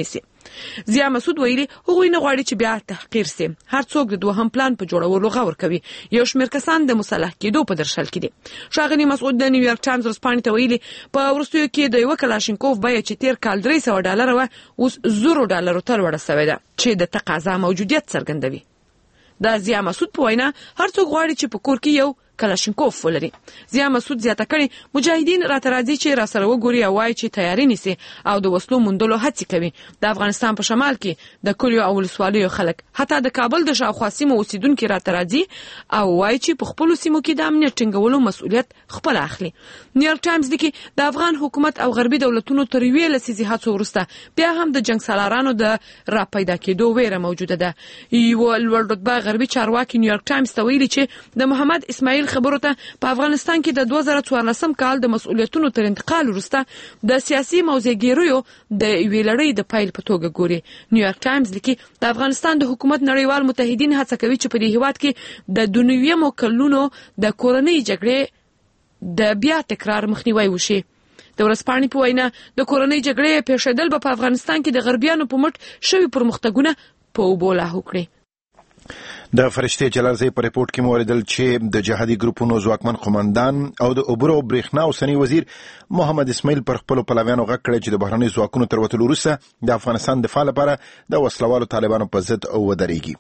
ضیا مسعود ویلي هغوی نه غواړي چې بیا تحقیر سي. هر څوک د دوهم پلان په جوړولو غور کوي. یو شمېر کسان د مسلح کېدو په درشل کې دي. ښاغلي مسعود د نیویارک ټایمز ورځپاڼې ته ویلي په وروستیو کې د یو کلاشینکوف بیه چې تیر کال درې سوه ډالره وه اوس زرو ډالرو ته لوړه سوې ده چې د تقاضا موجودیت څرګندوي. د ضیا مسعود په وینا هر څوک غواړي چې په کور کې یو کلاشینکوف ولري. ضیا مسعود زیاته کړې مجاهدین راته راځي چې را سره وګوري او وایي چې تیاری نیسي او د وسلو موندلو هڅې کوي. د افغانستان په شمال کې د کلیو او ولسوالیو خلک حتی د کابل د شاوخوا سیمو اوسیدونکي راته راځي او وایي چې په خپلو سیمو کې د امنیت ټینګولو مسؤلیت خپل اخلي. نیویارک ټایمز لیکي د افغان حکومت او غربي دولتونو تر یوې لسیزې هڅو وروسته بیا هم د جنګ سالارانو د راپیدا کېدو ویره موجوده ده. یوه لوړ رتبه غربي چارواکي نیویارک ټایمز ته ویلي چې د محمد اسماعیل خبرو ته په افغانستان کې د دوه زره څوارلسم کال د مسؤلیتونو تر انتقال وروسته د سیاسي موضوعګیریو د یوې لړۍ د پیل په توګه ګوري. نیویارک ټایمز لیکي د افغانستان د حکومت نړیوال متحدین هڅه کوي چې په دې هیواد کې د دنیوي کلونو د کورنۍ جګړې د بیا تکرار مخنیوی وشي. د ورځپاڼې په وینا د کورنۍ جګړې پیښېدل به په افغانستان کې د غربیانو په مټ شوي پرمختګونه په اوبو لاهو کړي. د فرشتي جلالزی په ریپورت کې موریدل چې د جهادي ګروپونو ځواکمن قومندان او د اوبرو برېښنا اوسنی وزیر محمد اسماعیل پر خپل پلویانو غږ کړی چې د بهرني ځواکونو تر وتلو وروسته د افغانستان دفاع لپاره د وسلوالو طالبانو په ضد ودرېږي.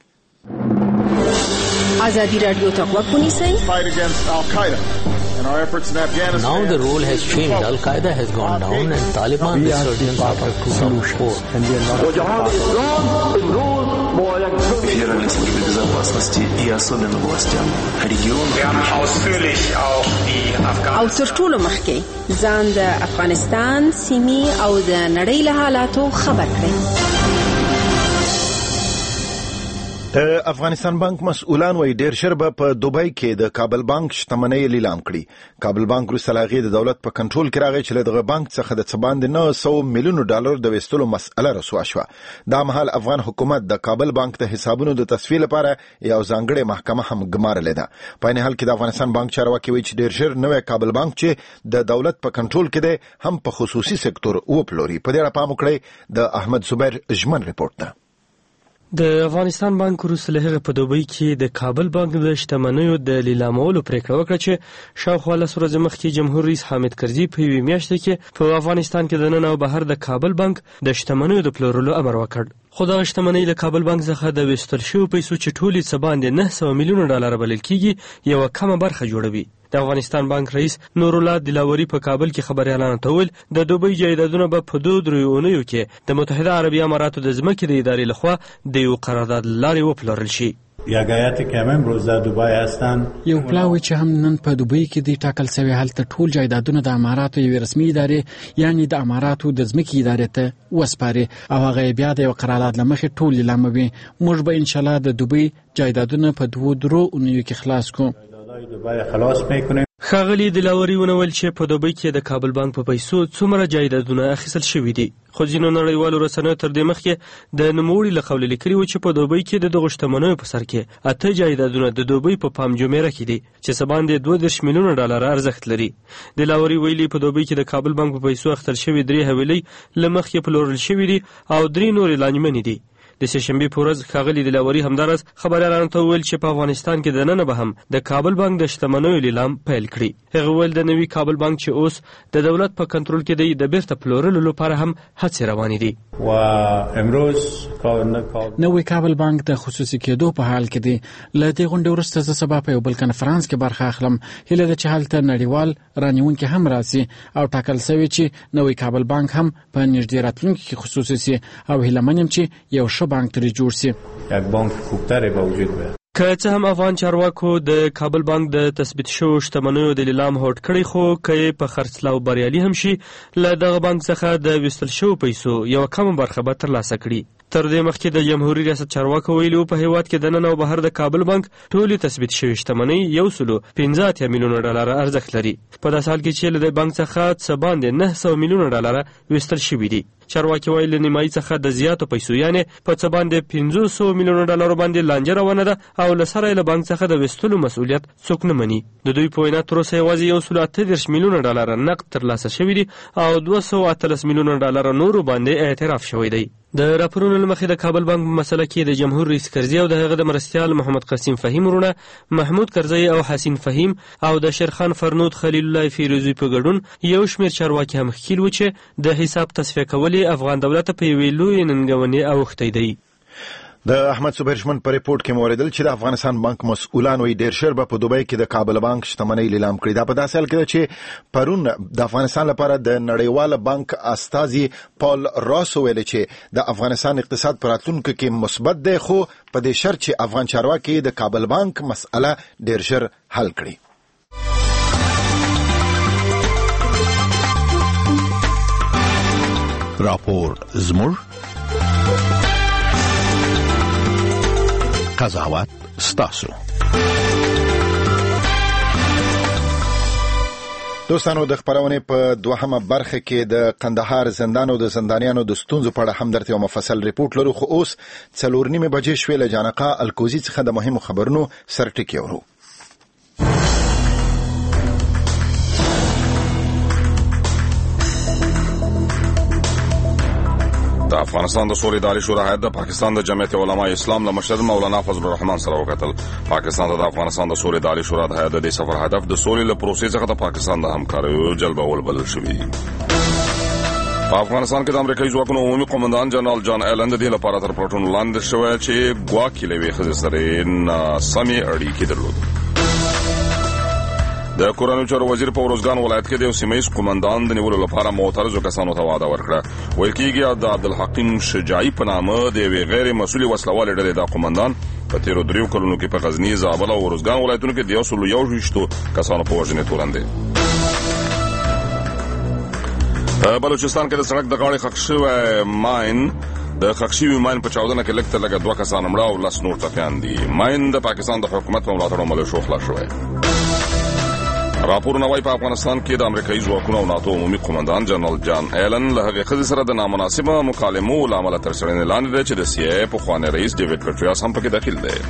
ازادي راډیو ته غوږ ونیسئ. Now the role has changed. Al-Qaeda has gone down and Taliban resurgence after two thousand four. Федеральной службе безопасности и особенно властям региона. او تر ټولو مخکې ځان د افغانستان سیمې او د نړۍ له حالاتو خبر کړئ. د افغانستان بانک مسؤلان وایي ډېر ژر به په دوبۍ کې د کابل بانک شتمنۍ لیلام کړي. کابل بانک وروسته له هغې د دولت په کنټرول کې راغی چې له دغه بانک څخه د څه باندې نهه سوه میلیونو ډالر د ویستلو مسئله رسوا شوه. دا مهال افغان حکومت د کابل بانک د حسابونو د تصفیې لپاره یو ځانګړې محکمه هم ګمارلې ده. په عین حال کې د افغانستان بانک چارواکي وایي چې ډېر ژر نوی کابل بانک چې د دولت په کنټرول کې دی هم په خصوصي سکتور وپلوري. په دې اړه پام وکړئ د احمد زبیر ژمن ریپورت ته. د افغانستان بانک وروسته له هغه په دوبۍ کې د کابل بانک د شتمنیو د لیلامولو پریکړه وکړه چې شاوخوا لس ورځې مخکې جمهور رئیس حامد کرزي په یوې میاشتې کې په افغانستان کې د ننه او بهر د کابل بانک د شتمنیو د پلورلو امر وکړ. خو دغه شتمنۍ له کابل بانک څخه د ویستل شویو پیسو چې ټولې څه باندې نهه سوه میلیونه ډالره بلل کېږي یوه کمه برخه جوړوي. د افغانستان بانک رئیس نورالله دلاوري په کابل کې خبريالانو ته وویل د دوبۍ جایدادونه به په دوه دریو اونیو کې د متحده عربي اماراتو د ځمکې د ادارې لخوا د یو قرارداد لارې وپلورل شي. یاگایتی که هم امروز در دوبای هستند یو پلاوی چې هم نن په دوبۍ کې دی ټاکل شوی هلته ټول جایدادونه د اماراتو یوې رسمي ادارې یعنی د اماراتو د ځمکې ادارې ته وسپاري او هغه بیا د یو قرارداد له مخې ټول لیلاموي. موږ به انشاءالله د دوبۍ جایدادونه په دوه درو اونیو کې خلاص کوو. دوبای خلاص میکنه. ښاغلي دلاوري ونویل چې په دوبۍ کې د کابل بانک په پیسو څومره جایدادونه اخیستل شوي دي. خو ځینو نړیوالو رسنیو تر دې مخکې د نوموړي له قوله لیکلي وو چې په دوبۍ کې د دغو شتمنیو په سر کې اته جایدادونه د دوبۍ په پام جمیره کې دي چې څه باندې دوه دېرش میلیونه ډالره ارزښت لري. دلاوري ویلي په دوبۍ کې د کابل بانک په پیسو اخیستل شوي درې حویلۍ له مخکې پلورل شوي دي او درې نورې لانجمنې دي. د سهشنبې په ورځ ښاغلي دلاوري همداراز خبریالانو ته وویل چې په افغانستان کې د ننه به هم د کابل بانک د شتمنیو لیلام پیل کړي. هغه وویل د نوي کابل بانک چې اوس د دولت په کنټرول کې دی د بیرته پلورلو لپاره هم هڅې روانې دي. و امروز نوی کابل بانک د خصوصي کېدو په حال کې دی. له دې غونډې وروسته زه سبا په یو بل کنفرانس کې برخه اخلم. هیله ده چې هلته نړیوال رانیونکي هم راسي او ټاکل شوی چې نوی کابل بانک هم په نږدې راتلونکي کې خصوصي سي او هیله من یم چې یو ښه بانک ترې جوړ سي. یک بانک خوبتر به وجود بیاد. که څه هم افغان چارواکو د کابل بانک د تثبیت شویو شتمنیو د لیلام هوډ کړی خو که یې په خرڅلاو بریالي هم شي له دغه بانک څخه د ویستل شویو پیسو یوه کمه برخه به ترلاسه کړي. تر دې مخکې د جمهوري ریاست چارواکو ویلي وو په هیواد کې د ننه او بهر د کابل بانک ټولې تثبیت شوې شتمنۍ یو سلو پنځه اتیا میلیونه ډالره ارزښت لري. په داسې حال کې چې له دې بانک څخه څه باندې نهه سوه میلیونه ډالره ویستل شوي دي. چارواکي وایي له نیمایي څخه د زیاتو پیسو یعنې په څه باندې پنځه سوه میلیونه ډالرو باندې لانجه روانه ده او له سره یې له بانک څخه د ویستلو مسؤلیت څوک نه مني. د دوی په وینا تر اوسه یوازې یو سلو اته دېرش میلیونه ډالره نقد ترلاسه شوي دي او دوه سوه اتلس میلیونه ډالره نورو باندې اعتراف شوی دی. د راپورونو له مخې د کابل بانک په مسله کې د جمهور رئیس کرزي او د هغه د مرستیال محمد قاسم فهیم ورونه محمود کرزي او حسین فهیم او د شیرخان فرنود خلیل الله فیروزی په ګډون یو شمېر چارواکي هم ښکیل و چې د حساب تصفیه کولې افغان دولت په یوې لویې ننګونې اوښتی دی. د احمد صبرشمن په ریپورت کې موریدل چې د افغانستان بانک مسؤلان وی ډیر شر په دوبۍ کې د کابل بانک شتمنۍ لیلام کړې. دا په داسې حال کې چې پرون د افغانستان لپاره د نړیوال بانک استازي پال راس ویل چې د افغانستان اقتصاد پر راتلونکو کې مثبت دی، خو په دې شرط چې افغان چارواکي د کابل بانک مسأله ډیر شر حل کړي. راپور زموږ قضاوت ستاسو. دوستانو د خبرونه په دوهمه برخه کې د قندهار زندان او د زندانیانو د ستونزو په اړه همدرته یو مفصل ریپورت لرو، خو اوس څلور نیمه بجې شوې له جانقه الکوزي څخه د مهمو خبرونو سرټکی ورو. د افغانستان د سولې اداري شورا هیئت د پاکستان د جمعیت علماء اسلام له مشر مولانا فضل الرحمن سره وکتل. پاکستان ته د افغانستان د سولې اداري شورا د هیئت د سفر هدف د سولې له پروسې څخه د پاکستان د همکاریو جلبول بلل شوی. په افغانستان کې د امریکایي ځواکونو عمومي قومندان جنرال جان ایلن د دې لپاره تر پلټون لاندې شوی چې ګواکې له وی خزې سره ناسمې اړیکې درلودې. د کورنیو چارو وزیر په ورزګان ولایت کې د سیمایي قومندان د نیولو لپاره معترضو کسانو ته وعده ورکړه. ویل کېږي د عبدالحکیم شجاعي په نامه د یوې غیر مسؤلې وسلوالې ډلې د قومندان په تیرو دریو کلونو کې په غزني، زابل او ورزګان ولایتونو کې د یو سلو یو ویشتو کسانو په وژنې تورن دی. په بلوچستان کې د سړک د غاړې ښخ شوی ماین د ښخ شوي ماین په چاودنه کې لږ تر لږه دوه کسان مړه او لس نور ټپیان دي. ماین د پاکستان د حکومت په ملاتړ ملیشو خلاص شوی. راپورونه وايي په افغانستان کې د امریکایي ځواکونو او ناتو عمومي قومندان جنرال جان ایلن له هغې ښځې سره د نامناسبه مکالمو له امله تر څېړنې لاندې دی چې د سی ای پخوانی رئیس ډیوډ پیټریاس هم پکې دخیل دی.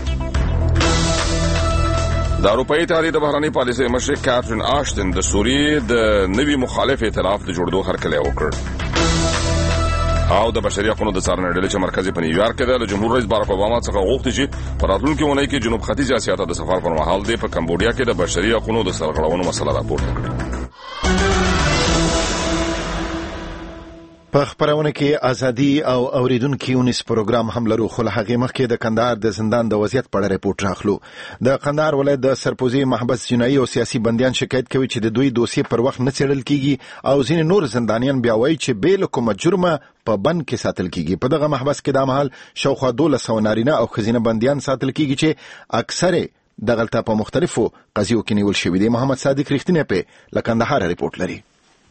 د اروپایي اتحادیې د بهرنۍ پالیسۍ مشر کاترین آشتن د سوریې د نوي مخالف ائتلاف د جوړېدو هرکلی وکړ. او د بشري حقوقو د څارنې ډلې چې مرکز په نیویارک کې د جمهور رئیس بارک اوباما څخه غوښتي چې په راتلونکي اونۍ کې جنوب ختیځ اسیا ته د سفر پر مهال دی په کمبودیا کې د بشري حقوقو د سرغړونو مسله راپورته کړي. په خبرونه کې ازادي او اوریدونکو ونیس پروګرام هم لرو، خو له هغې مخکې د کندهار د زندان د وضعیت په اړه ریپورت راخلو. د کندهار ولایت د سرپوزي محبس جنایي او سیاسي بندیان شکایت کوي چې د دوی دوسیې پر وخت نه څېړل کیږي او ځینې نور زندانیان بیا وایي چې بې له کومه جرمه په بند کې ساتل کیږي. په دغه محبس کې د مهال شاوخوا دولس سوه نارینه او ښځینه بندیان ساتل کیږي چې اکثره دغلته په مختلفو قضیو کې نیول شوي دي. محمد صادق رښتینی په له کندهار ریپورت لري.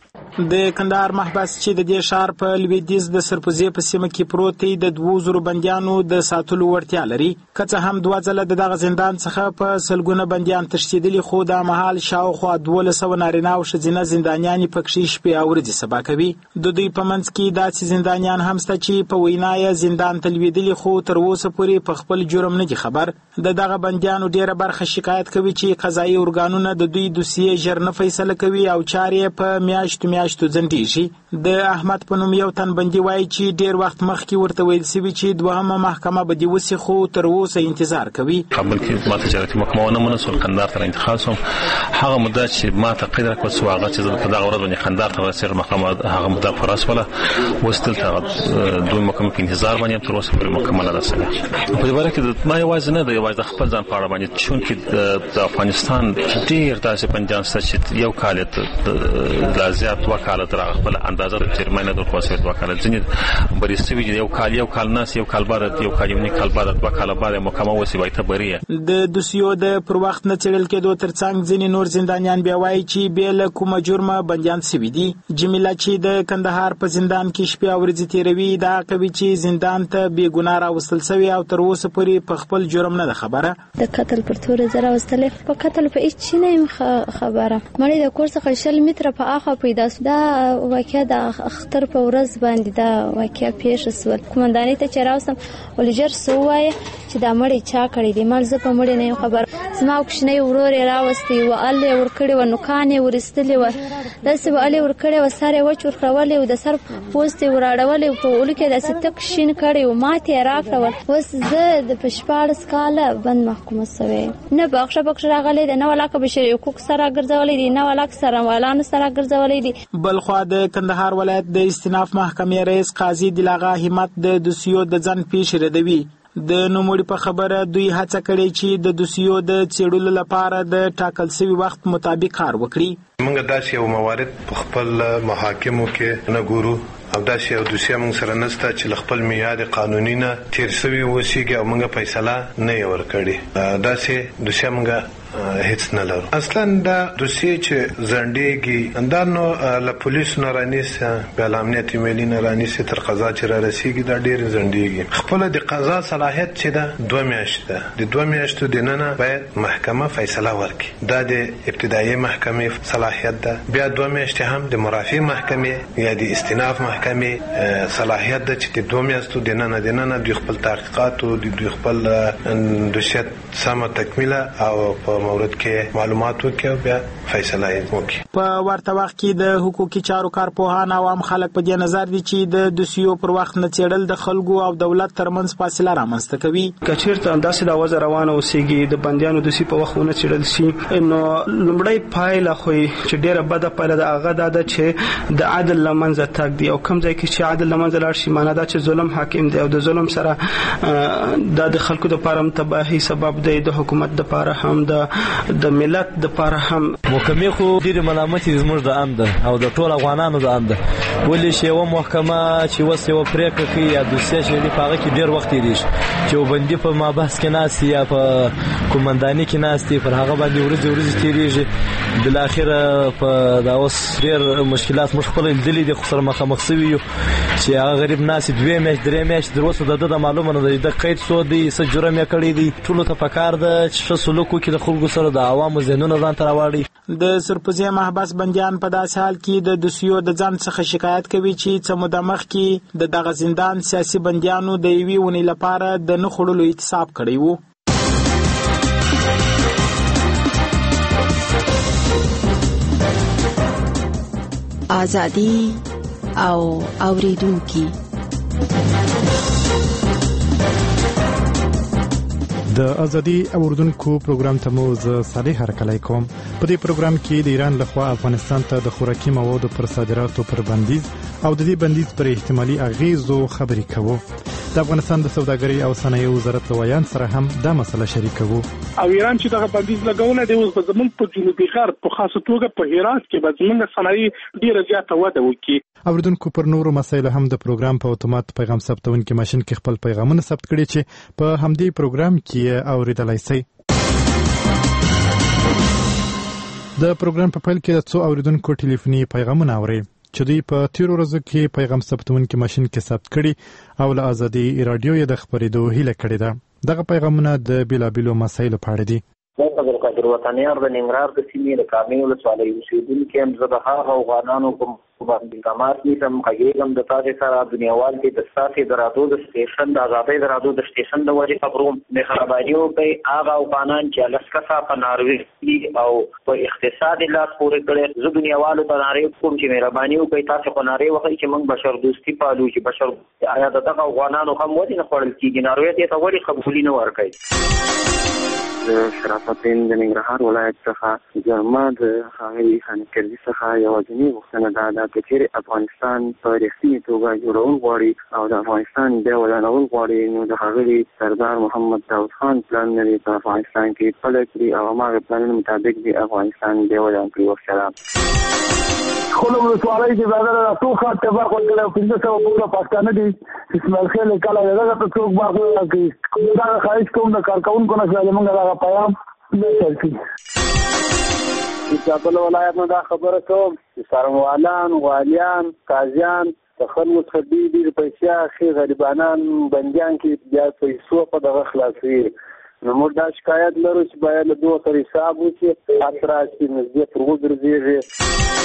د کندهار محبس چې د دې ښار په لویدیځ د سرپوزې په سیمه کې پروت دی د دوو زرو بندیانو د ساتلو وړتیا لري. که څه هم دوه ځله د دغه زندان څخه په سلګونه بندیان تښتېدلي، خو د مهال شاوخوا دولس سوه نارینه او ښځینه زندانیان پکښې شپې او ورځې سبا کوي. د دوی په منځ کې داسې زندانیان هم شته چې په وینا یې زندان ته لوېدلي، خو تر اوسه پورې په خپل جرم نه دي خبر. د دغه بندیانو ډېره برخه شکایت کوي چې قضایي ارګانونه د دوی دوسیې ژر نه فیصله کوي او چارې په میاشتو میاشتو ځنډېږي. د احمد په نوم یو تن بندي وایي چې ډېر وخت مخکې ورته ویل سوي چې دوهمه محکمه به دې وسي، خو تر اوسه انتظار کوي. کابل کې ما تجارتي محکمه ونه منل، کندهار ته انتقال شوم. هغه مدت چې ما ته قید راکړل شو هغه چې زه په دغه ورځ باندې کندهار ته ورسېدم، محکمه هغه مدت پر رسوله اوس دلته دوی محکمه په انتظار باندې تر اوسه پورې محکمه نه رسېده. په دې باره کې ما یوازې نه دی یوازې د خپل ځان په اړه باندې چونکې د افغانستان ډېر داسې بندیان شته چې یو کال یې لا زیات دوه کاله تر هغه خپله اندازه د جرمانه د خواص دوه کاله ځینې بری سوي یو کال یو کال ناس یو کال بعد یو کال یو کال بعد دوه کاله بعد محکمه وسوي ته بری. د دوسیو د پر وخت نه څېړل کېدو ترڅنګ ځینې نور زندانیان بیا وایي چې بې له کومه جرمه بندیان سوي دي. جمیله چې د کندهار په زندان کې شپې او ورځې تېروي ادعا کوي چې زندان ته بې ګناه راوستل سوي او تر اوسه پورې په خپل جرم نه ده خبره. د قتل پر تورې زه راوستلې، په قتل په هېڅ شي نه یم خبره. مړی د کور څخه شل متره په اخوا پیدا شو. دا واقعه د اختر په ورځ باندې دا واقعه پیښه سول. قومندانۍ ته چې راوستم ولې ژر څه ووایه چې دا مړی چا کړی دی. مال زه په مړی نه یم خبر. زما کوچنی ورور یې راوستی و، ال یې ورکړې وه، نوکان یې ورایستلې وه، داسې به الې ورکړی و سر یې وچ ورخړولی و د سر پوست یې وراړولی و په اولو کې داسې تک شین کړی و ماتې یې راکړول. اوس زه د په شپاړس کاله بند محکومه سوی نه بخښه بخښه راغلی دی نه ولاکه بشري حقوق سره ګرځولی دی نه ولاکه څارنوالانو سره ګرځولی دی. بلخوا د کندهار ولایت د استیناف محکمې رئیس قاضي دلاغه همت د دوسیو د ځن پیش ردوي. د نوموړي په خبره دوی هڅه کړې چې د دوسیو د څېړلو لپاره د ټاکل شوي وخت مطابق کار وکړي. موږ داسې یو موارد په خپل محاکمو کې نه ګورو او داسې یو دوسیه موږ سره نشته چې له خپل معیار قانوني نه تېر شوي اوسېږي او موږ فیصله نه یې ورکړې. داسې دوسیه موږ هیڅ نه لرو. اصلا دا دوسیه چې ځنډېږي دا نو له پولیسو نه رانیسي بیا له امنیت ملي نه رانیسي تر قضا چې را رسېږي دا ډېرې ځنډېږي. خپله د قضا صلاحیت چې ده دوه میاشتې ده. د دوه میاشتو دننه باید محکمه فیصله ورکړي. دا د ابتدایي محکمې صلاحیت ده. بیا دوه میاشتې هم د مرافع محکمې یا د استیناف محکمې صلاحیت ده چې د دوه میاشتو دننه دننه دوی خپل تحقیقات او دوی خپل دوسیه سمه تکمیله او په مورد کې معلومات وکړي او بیا فیصله وکړي. په ورته وخت کې د حقوقي چارو کارپوهان او عام خلک په دې نظر دي چې د دوسیو پر وخت نه څېړل د خلکو او دولت ترمنځ فاصله رامنځته کوي. که چېرته همداسې دا وضع روانه اوسېږي د بندیانو دوسي په وخت ونه څېړل شي نو لومړی پایله خو چې ډېره بده پایله ده هغه دا ده چې د عدل له منځه تګ دی او کوم ځای کې چې عدل له منځه لاړ شي معنا دا چې ظلم حاکم دی او د ظلم سره دا د خلکو دپاره هم تباهي سبب دی د حکومت دپاره هم د د ملت د پاره هم. محکمې خو ډېرې ملامتې زموږ د ام ده او د ټول افغانانو د ام ده. ولې چې یوه محکمه چې اوس یوه پرېکړه کوي یا دوسیه چې په هغه کې ډېر وخت تېرېږي چې یو بندي په مابحث کې ناست یا په قومنداني کې ناست پر هغه باندې ورځې ورځې تېرېږي. بالاخره په دا اوس ډېر مشکلات موږ خپله لیدلي دي خو سره مخامخ سوي یو چې هغه غریب ناست دوې میاشتې درې میاشتې تر اوسه د ده د معلومه نه ده د قید څو دی څه جرم یې کړی دی. ټولو ته پکار ده چې ښه سلوک وکړي د خلکو سره د عوامو ذهنونه ځان ته راواړي. د سرپوزې محبس بندیان په داسې حال کې د دوسیو د ځان څخه شکایت کوي چې څه موده مخکې د دغه زندان سیاسي بندیانو د یوې اونۍ لپاره د نه خوړلو اعتصاب کړی و. ازادي او اوریدونکي د ازادي اوردونکو پروګرام ته مو زه صالح هرکلی کوم. په دې پروګرام کې د ایران لخوا افغانستان ته د خوراکي موادو پر صادراتو پر بندیز او د دې بندیز پر احتمالي اغیزو خبرې کوو. د افغانستان د سوداګرۍ او صنایعو وزارت لویان سره هم دا مسله شریکوو. او ایران چې دغه بندیز لګونه دی اوس زموږ په جنوبي غرب په خاصه توګه په هرات کې به زموږ صنایع ډیره زیاته وده وکړي. اوردونکو پر نورو مسایلو هم د پروګرام په اتومات پیغام ثبتونکي ماشين کې خپل پیغامونه ثبت کړي چې په همدې پروګرام کې اوریدلای شئ. د پروګرام په پیل کې د څو اوریدونکو ټلیفوني پیغامونه اوري چې دوی په تیرو ورځو کې پیغام ثبتونکي ماشين کې ثبت کړي او له ازادي رادیو یې د خبرېدو هیله کړې ده. دغه پیغامونه د بیلابیلو مسایلو په اړه دي. د قدر وطنیار د ننګرهار د سیمې د کامې ولسوالۍ اوسېدونکي یم. زه د هغه افغانانو په باندې التماس نیسم غږېږم د تاسې سره دنیاوال کې د ستاسې د رادیو د سټیشن د ازادۍ د رادیو د سټیشن د وجې خبروم. مهرباني وکړئ هغه افغانان چې لس کسه په ناروې دي او په اقتصاد لاس پورې کړی زه دنیاوالو ته نارې کوم چې مهرباني وکړئ تاسې خو نارې وکړئ چې موږ بشر دوستي پالو چې بشر آیا د دغه افغانانو هم ولې نه خوړل کېږي ناروې دې ته ولې قبولي نه ورکوي. د شرافالدین د ننګرهار ولایت څخه زما د ښاغلي خانکرزي څخه یوازینۍ غوښتنه دا ده که چیرې افغانستان په رښتینې توګه جوړول غواړي او د افغانستان بیا ودانول غواړي نو د ښاغلي سردار محمد داود خان پلان لري په افغانستان کې پلی کړي او هماغه پلانونو مطابق د افغانستان بیا ودان کړي. وسلام. خپل ولسوالۍ کې زاده راټول خاط اتفاق وکړ او پنځه سوه پوره پښتانه دي. اسماعیل خیل کله دغه ته څوک باغ کوي دا خواهش کوم د کارکوونکو نه چې موږ دغه پیغام نشر کړي. د کابل ولایت نه دا خبره کوم چې څارنوالان والیان قاضیان د خلکو څخه ډېرې ډېرې پیسې اخلي غریبانان بندیان کې بیا پیسو په دغه خلاصوي. نو موږ دا شکایت لرو چې باید له دوه سره حساب وشي حتی راشي نږدې پر وګرځېږي.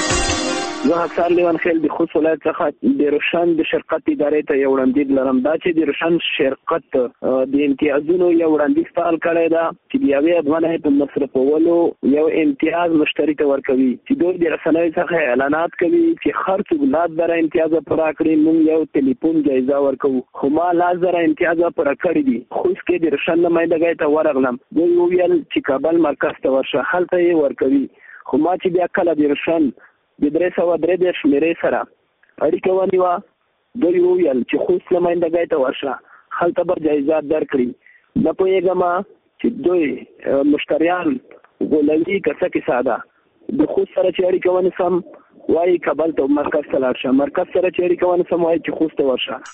زه حسن لیوان خیل د خوست ولایت څخه د روشن د شرکت ادارې ته یو وړاندیز لرم دا چې د روشن شرکت د امتیازونو یو وړاندیز فعال کړی دا چې د یوې افغانۍ په مصرفولو یو امتیاز مشتری ته ورکوي چې دوی د رسنیو څخه اعلانات کوي چې هر څوک لس زره امتیاز پوره کړي موږ یو ټلیفون جایزه ورکوو خو ما لس زره امتیاز پوره کړي دي خوست کې د روشن نمایندګۍ ته ورغلم دوی وویل چې کابل مرکز ته ورشه هلته یې ورکوي خو ما چې بیا کله د روشن د درې سوه درې دېرش شمېرې سره اړیکه ونیوه دوی وویل چې خوست نمایندګۍ ته ورشه هلته به جایزات درکړي نه پوهېږم چې دوی مشتریان غولوي که څه کیسه ده د خوست سره چې اړیکه ونیسم وایي کابل ته مرکز ته لاړ شه مرکز سره چې اړیکه ونیسم وایي چې خوست ته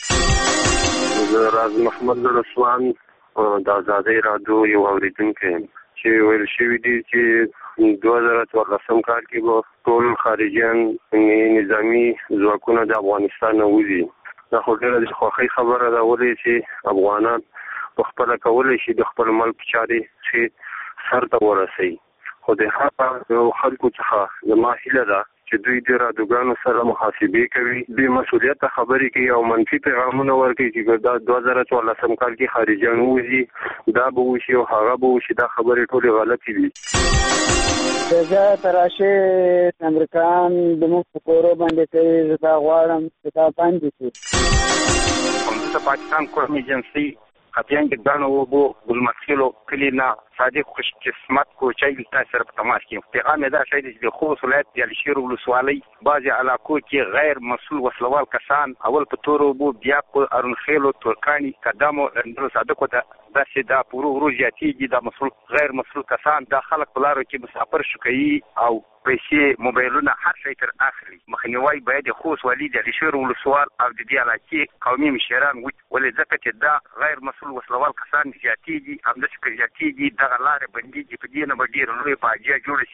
ورشه زه راز محمد رسوان د ازادۍ راډیو یو اورېدونکی یم چې ویل شوي دي چې دوه زره څوارلسم کال کې به ټول خارجیان نظامي ځواکونه د افغانستان نه وځي دا خو ډېره د خوښۍ خبره ده ولې چې افغانان په خپله کولی شي د خپل ملک چارې چې سر ته ورسوي خو د هغه خلکو څخه زما هیله ده چې دوی د رادیوګانو سره محاسبې کوي بې مسؤلیته خبرې کوي او منفي پیغامونه ورکوي چې دا دوه زره څوارلسم کال کې خارجیان ووځي دا به وشي او هغه به وشي دا خبرې ټولې غلطې دي زه تراشه امریکایان د موږ په کورو باندې کوي زه دا غواړم چې دا باندې شي همدلته پاکستان قوم ایجنسي خطیان کې ګڼو وبو ګلمسکلو کلینا صادق خوش قسمت کو چای تاثیر په تماس کې پیغام دا شاید د خوست ولایت د الشیر ولسوالۍ بعضی علاقو کې غیر مسؤل وسلوال کسان اول په تور وبو بیا په ارونخیلو ترکانی قدمو اندلو صادق ته داسې دا پورو ورو زیاتېږي دا مسؤل غیر مسؤل کسان دا خلک په لارو کې مسافر شو کوي او پیسې موبایلونه هر شی تر اخلي مخنیوي باید د خوست والي د الشیر ولسوال او د دې علاقې قومي مشران ولې ځکه چې دا غیر مسؤل وسلوال کسان زیاتېږي همداسې که زیاتېږي دغه لارې بندېږي په دې نه به ډېره لویه فاجعه جوړه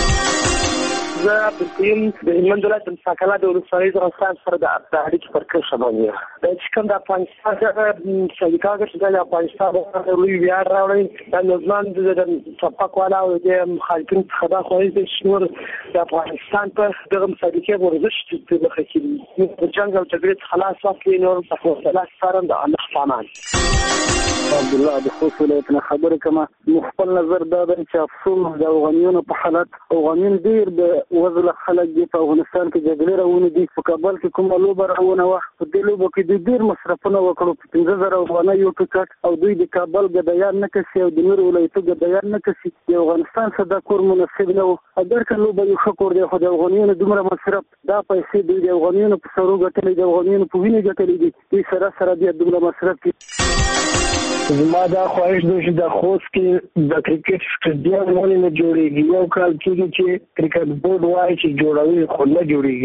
شي زه عبدالقیوم د هلمند ولایت د مساکله د ولسوالۍ افغانستان سره د اړیکې پر کرښه باندې دا چې کوم د افغانستان دغه شریکان چې د افغانستان لوی ویاړ راوړی دا نظمان د ټوپک والا او د مخالفین څخه دا خواهش دی چې نور د افغانستان په دغه مصادقې ورزش چې مخه کړي د جنګ او جګړې څخه خلاص واخلي نور په حوصله سره د الله پامان عبدالله د خوست ولایت نه خبرې کوم خپل نظر دا دی چې افسوس د افغانیانو په حالت افغانیان ډېر د وزله خلک دي په افغانستان کې جګړې روانې دي په کابل کې کومه لوبه روانه وه په دې لوبه کې دوی ډېر مصرفونه وکړو په پنځه زره افغانۍ یو ټکټ او دوی د کابل ګدایان نه کسي او د نورو ولایتو ګدایان نه کسي د افغانستان څخه دا کور مناسب نه و اګر که لوبه یو ښه کور دی خو د افغانیانو دومره مصرف دا پیسې دوی د افغانیانو په سرو ګټلې د افغانیانو په وینې ګټلې دي دوی سره سره بیا دومره مصرف کوي زما دا خواهش دی چې د خوست کې د کرکټ سټیډیم ولې نه جوړېږي یو کال کېږي چې کرکټ بورډ وایي چې جوړوي خو نه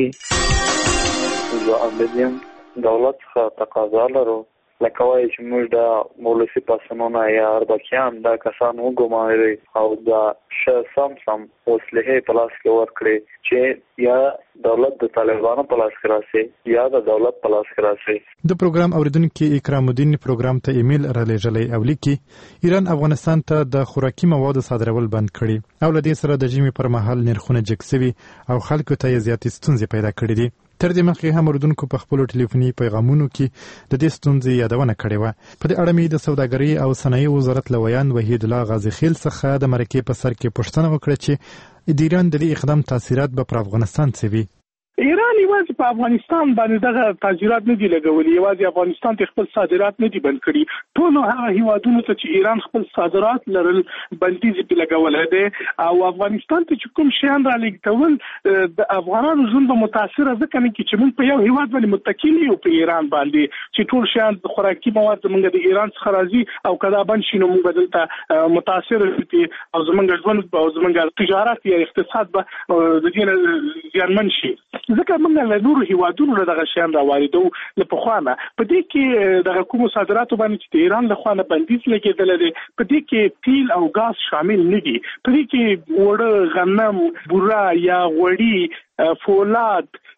جوړېږي زه امیدیم دولت څخه تقاضا لرو لکه وایي چې موږ د مولسي پاسمونه یا اربکیان دا کسان وګماري او دا ښه سم سم وسلې په لاس کې ورکړي چې یا دولت د طالبانو په لاس کې راسي یا د دولت په لاس کې راسي د پروګرام اوریدونکو اکرام الدین پروګرام ته ایمیل را لېږلی او لیکي ایران افغانستان ته د خوراکي موادو صادرول بند کړي او لدې سره د ژمي پر مهال نرخونه جګ سوي او خلکو ته زیاتې ستونزې پیدا کړې دي تر دې مخکې هم اوریدونکو په خپلو ټلیفوني پیغامونو کې د دې ستونزې یادونه کړې وه په دې اړه مې د سوداګرۍ او صنایع وزارت له ویان وحید الله غازي خیل څخه د مرکې په سر کې پوښتنه وکړه چې د ایران د دې اقدام تاثیرات به پر افغانستان څه وي ایران یوازې په افغانستان باندې دغه تاثیرات نه دي لګولي یوازې افغانستان ته خپل صادرات نه دي بند کړي ټول هغه هیوادونو ته چې ایران خپل صادرات لرل بندیز په لګولای دي او افغانستان ته چې کوم شیان را لګول د افغانانو ژوند به متاثر ځکه نه چې موږ په یو هیواد باندې متکل یو په ایران باندې چې ټول شیان د خوراکي مواد موږ د ایران څخه راځي او کدا بند شي نو موږ بدلته متاثر دي او زمونږ ژوند او زمونږ تجارت یا اقتصاد به د دې زیانمن شي ځکه موږ له نورو هیوادونو له دغه شیان راواردو له پخوانه په دې کې دغه کومو صادراتو باندې چې د ایران له خوا نه بندیز لګېدلی دی په دې کې تیل او ګاز شامل نه دي په دې کې اوړه غنم بوره یا غوړي فولاد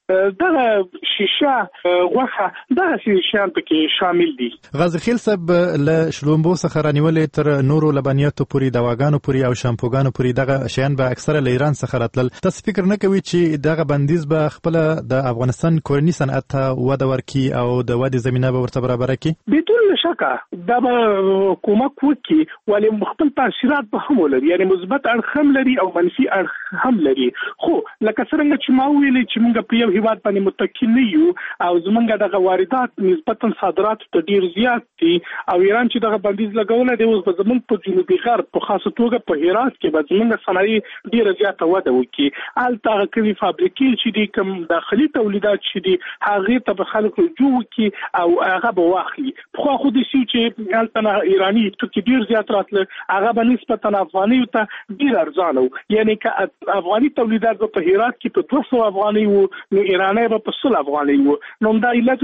دغه شیشه غوښه دغه شیان پکې شامل دي. غازي خیل صاحب له شلومبو څخه رانیولې تر نورو لبنیاتو پورې دواګانو پورې او شامپوګانو پورې دغه شیان به اکثره له ایران څخه راتلل. تاسو فکر نه کوئ چې دغه بندیز به خپل د افغانستان کورني صنعت ته وده ورکړي او د ودې زمینه به ورته برابره کړي؟ بدون شکه دا به کومک وکړي، ولې خپل تاثیرات به هم ولري، یعنی مثبت اړخ هم لري او منفي اړخ هم لري. خو لکه څنګه چې ما ویلې چې موږ په یو هیواد باندې متکی نه یو او زمونږ دغه واردات نسبتا صادرات ته ډیر زیات دي او ایران چې دغه بندیز لګول دی اوس به زمونږ په جنوبي غرب په خاصه توګه په هرات کې به زمونږ صنایع ډیره زیاته وده وکړي. هلته کومې فابریکې چې دي کوم داخلي تولیدات چې دي هغه ته به خلکو جوړ کړي او هغه به واخلي. خو خو د سیو چې هلته ایرانی ټکي ډیر زیات راتله هغه به نسبتا افغاني ته ډیر ارزانه، یعنی که افغاني تولیدات په هرات کې په دوه سوه افغاني وو نو ایرانی به په سل افغاني وو. نو دا علت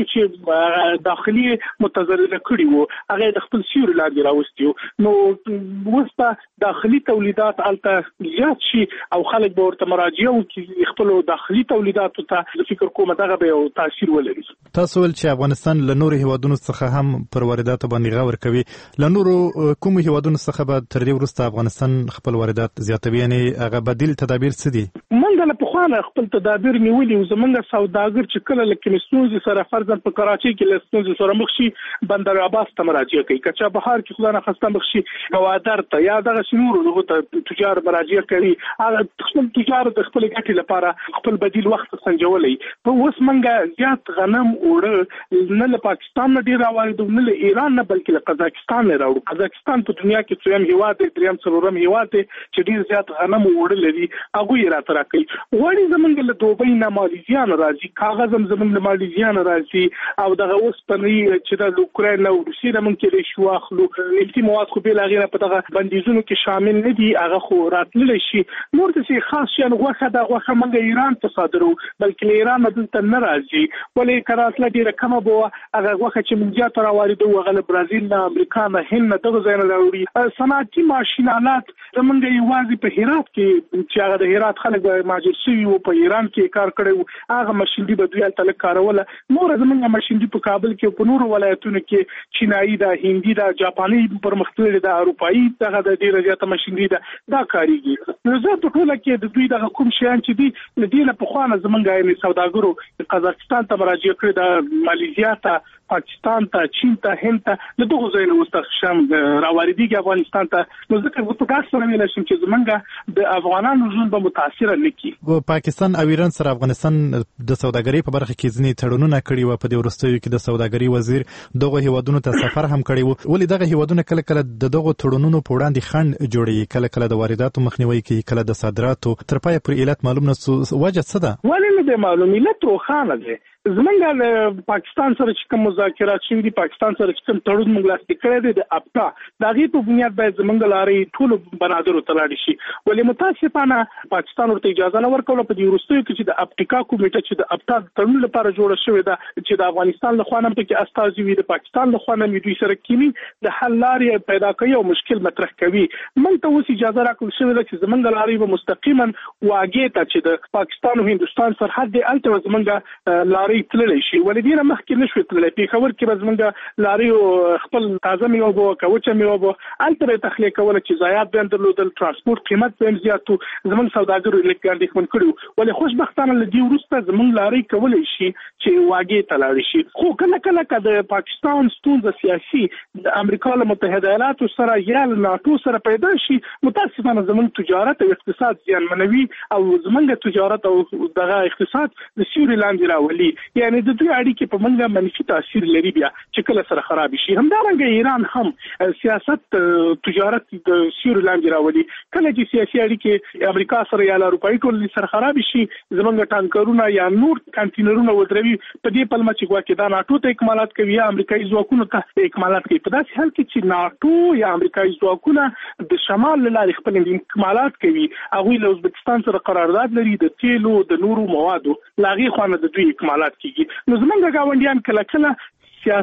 چې داخلي متضرر کړي وو هغه د خپل سیوري لاندې راوستي وو. نو اوس په داخلي تولیدات الته زیات شي او خلک به ورته مراجعه وکړي خپل داخلي تولیداتو ته. فکر کوم دغه به یو تاثیر ولري. تاسو ول چې افغانستان له نورو هیوادونو څخه هم پر وارداتو باندې غور کوي، له نورو کوم هیوادونو څخه به تر دې وروسته افغانستان خپل واردات زیاتوي، یعنی هغه بدیل تدابیر څه دي؟ موږ له پخوانه خپل تدابیر نیولي او زمونږ سوداګر چې کله لکه ستونزې سره فرضاً په کراچۍ کې له ستونزې سره مخ شي بندر عباس ته مراجعه کوي، که چابهار کې خدای نخواسته مخ شي ګوادر ته یا دغه نورو دغو ته تجار مراجعه کوي. هغه خپل تجار د خپل ګټې لپاره خپل بدیل وخت سنجولی. په اوس موږ زیات غنم اوړه نه له پاکستان نه ډېر راواردو نه له ایران نه بلکې له قزاقستان نه راوړو. قزاقستان په دنیا کې څویم هیواد دی، دریم څلورم هیواد دی چې ډېر زیات غنم اوړه لري، هغوی یې راته راکوي. غواړي زمونږ له دوبۍ نه مالیزیا نه راځي، کاغذ هم زمونږ له مالیزیا نه راځي او دغه اوسپنې چې د اوکراین او روسیې نه موږ کېدای شو واخلو. نفتي مواد خو بېل هغې نه په دغه بندیزونو کې شامل نه دي، هغه خو راتللی شي. نور داسې خاص شیان غوښه ده، غوښه موږ ایران ته صادروو بلکې له ایران نه دلته نه راځي، ولې که راتله ډېره کمه به وه. هغه غوښه چې موږ زیاته راواردوو هغه له برازیل نه، امریکا نه، هند نه، دغه ځای نه راوړي. صنعتي ماشین آلات زمونږ یوازې په هرات کې چې هغه د هرات خلک به مهاجر شوي وو په ایران کې کار کړی وو، هغه ماشیندي به دوی هلته لږ کاروله. نور زمونږ ماشیندي په کابل کې او په نورو ولایتونو کې چینایي ده، هندي ده، جاپاني پرمختللې ده، اروپایي دغه د ډېره زیاته ماشیندي ده، دا کارېږي. نو زه په ټوله کې د دوی دغه کوم شیان چې دي له دې نه پخوانه زمونږ یعنې سوداګرو قزاقستان ته مراجعه کړې ده، مالیزیا ته، پاکستان ته، چین ته، هند ته، له دغو ځایونو اوس شام راواردېږي افغانستان ته. نو ځکه زه په ډاډ سره ویلی شم چې زمونږ د افغانانو ژوند به متاثره نه کړي. پاکستان او ایران سره افغانستان د سوداګرۍ په برخه کې ځینې تړونونه کړي وو. په دې وروستیو کې د سوداګرۍ وزیر دغو هیوادونو ته سفر هم کړی وو. ولې دغه هیوادونه کله کله د دغو تړونونو په وړاندې خنډ جوړوي، کله کله د وارداتو مخنیوی کوي، کله د صادراتو؟ تر پایه پورې علت معلوم نه سو، وجه څه ده؟ ولې نه دی معلوم؟ علت روښانه دی. زمونږ له پاکستان سره چې کوم مذاکرات شوي دي، پاکستان سره چې کوم تړون موږ لاسلیک کړی دی د ابتا، د هغې په بنیاد باید زمونږ لارې ټولو بنادرو ته لاړې شي. ولې متاسفانه پاکستان ورته اجازه نه ورکوله. په دې وروستیو کې چې د ابتکا کمیټه چې د ابتا د تړون لپاره جوړه شوې ده چې د افغانستان له خوا نه پکې استازي وي، د پاکستان له خوا نه دوی سره کینی د حل لارې پیدا کوي او مشکل مطرح کوي. موږ ته اوس اجازه راکړل شوې ده چې زمونږ لارې به مستقیما واګې ته چې د پاکستان او هندوستان سرحد دی هلته به زمونږ لارې تللی شي. ولې دې نه مخکې نه شوې تللی. پېښور کې به زمونږ لارې خپل تازه میوه به که وچه میوه به هلته به یې تخلیه کوله چې ضایعات به هم درلودل، ترانسپورټ قیمت به هم زیات و. زمونږ سوداګرو لږ اندېښمن کړي وو. ولې خوشبختانه له دې وروسته زمونږ لارې کولی شي چې واګې ته لاړې شي. خو کله کله که د پاکستان ستونزه سیاسي د امریکا له متحده ایالاتو سره یا له ناټو سره پیدا شي، متاسفانه زمونږ تجارت او اقتصاد زیانمنوي او زمونږ تجارت او دغه اقتصاد د سیوري لاندې راولي. یعنې د دوی اړیکې په موږ منفي تاثیر لري بیا چې کله سره خراب شي. همدارنګه ایران هم سیاست تجارت د سیوري لاندې راولي. کله چې سیاسي اړیکې امریکا سره یا له اروپایي ټولنې سره خراب شي، زمونږ ټانکرونه یا نور کانټینرونه ودروي په دې پلمه چې ګواکې دا ناټو ته اکمالات کوي یا امریکایي ځواکونو ته اکمالات کوي. په داسې حال کې چې ناټو یا امریکایي ځواکونه د شمال له لارې خپل اکمالات کوي، هغوی له ازبکستان سره قرارداد لري د تیلو د نورو موادو، له هغې خوا نه د دوی اکمالات کېږي. نو زمونږ ګاونډیان کله کله سیاست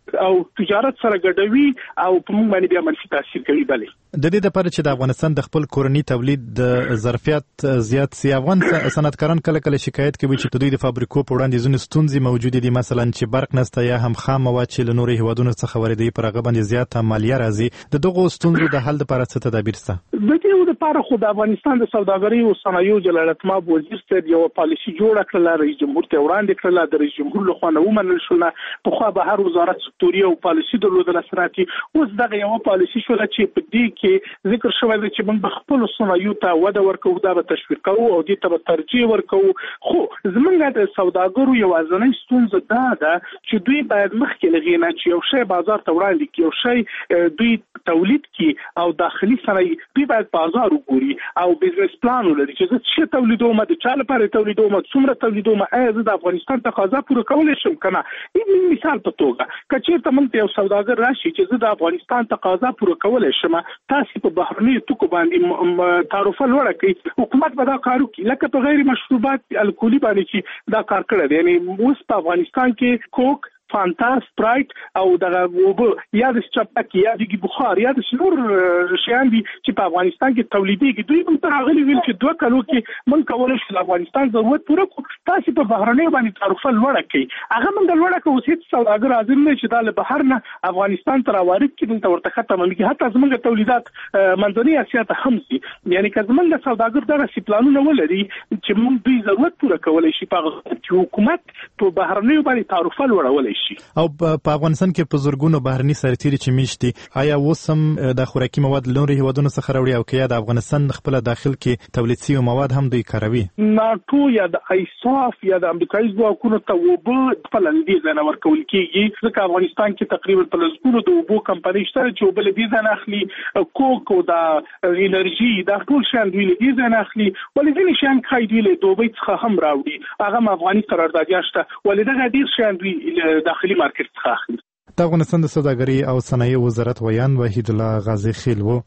او تجارت سره ګډوي او په موږ باندې بیا منفي تاثیر کوي. بلې د دې لپاره چې د افغانستان د خپل کورني تولید د ظرفیت زیات سي، افغان صنعتکاران کله کله شکایت کوي چې د دوی د فابریکو په وړاندې ځینې ستونزې موجودې دي، مثلا چې برق نشته یا هم خام مواد چې له نورو هیوادونو څخه واردوي پر هغه باندې زیاته مالیه راځي. د دغو ستونزو د حل لپاره څه تدابیر شته؟ د دې لپاره خو د افغانستان د سوداګرۍ او صنایعو جلالتمآب وزیر صاحب یو پالیسي جوړه کړله، رئیس جمهور ته وړاندې کړله، د رئیس جمهور لخوا نه ومنل شوله. پخوا به هر وزارت سکتوري او پالیسي درلودله صنعتي، اوس دغه یوه پالیسي شوله چې په دې کې ذکر شوی دی چې موږ به خپلو صنایعو ته وده ورکوو، دا به تشویق کوو او دې ته به ترجیح ورکوو. خو زموږ د سوداګرو یوازینۍ ستونزه دا ده چې دوی باید مخکې له هغې نه چې یو شی بازار ته وړاندې کړي، یو شی دوی تولید کړي او داخلي صنایع دوی باید بازار وګوري او بزنس پلان ولري چې زه څه تولیدوم، د چا لپاره تولیدوم، څومره تولیدوم، آیا زه د افغانستان تقاضا پوره کولی شم که نه. مثال په توګه که چېرته موږ ته یو سوداګر راشي چې زه د افغانستان تقاضا پوره کولی شم، تاسې په بهرنیو توکو باندې تعرفه لوړه کړئ، حکومت به دا کار وکړي. لکه په غیر مشروبات الکولي باندې چې دا کار کړی دی، یعنې اوس په افغانستان کې کوک، فانتا، سپرایټ او دغه اوبه یا د چپک یا د بخار یا د نور شیان دي چې په افغانستان کې تولیدېږي. دوی موږ ته راغلي ویل چې دوه کلو کې موږ کولی شو د افغانستان ضرورت پوره کړو، تاسې په بهرنیو باندې تعرفه لوړه کړئ. هغه موږ لوړه کړو، اوس هېڅ سوداګر حاضر نه چې دا له بهر نه افغانستان ته راوارد کړي، دلته ورته ختمه کړي. حتی زموږ تولیدات منځنۍ اسیا ته هم ځي. یعنې که زموږ سوداګر دغسې پلانونه ولري چې موږ دوی ضرورت پوره کولی شي، په هغه چې حکومت په بهرنیو باندې تعرفه لوړولی شي. او په افغانستان کې په زرګونو بهرني سرتیري چې میشتي، آیا اوس هم د خوراکي مواد له نورو هیوادونو څخه راوړي او که یا د افغانستان خپل داخل کې تولید شوي مواد هم دوی کاروي؟ ناټو یا د ایساف یا د امریکایي ځواکونو ته اوبه خپل له دې ځای نه ورکول کېږي، ځکه افغانستان کې تقریبا په لسګونو د اوبو کمپنۍ شته چې اوبه له دې ځای نه اخلي. کوک او د انرژي دا ټول شیان دوی له دې ځای نه اخلي، ولې ځینې شیان ښایي دوی له دوبۍ څخه هم راوړي، هغه هم افغاني قراردادیان شته، ولې دغه ډېر شیان دوی له داخلي مارکېټ څخه اخلي. د افغانستان د سوداګرۍ او صنایعو وزارت ویان وحید الله غازي خیل و.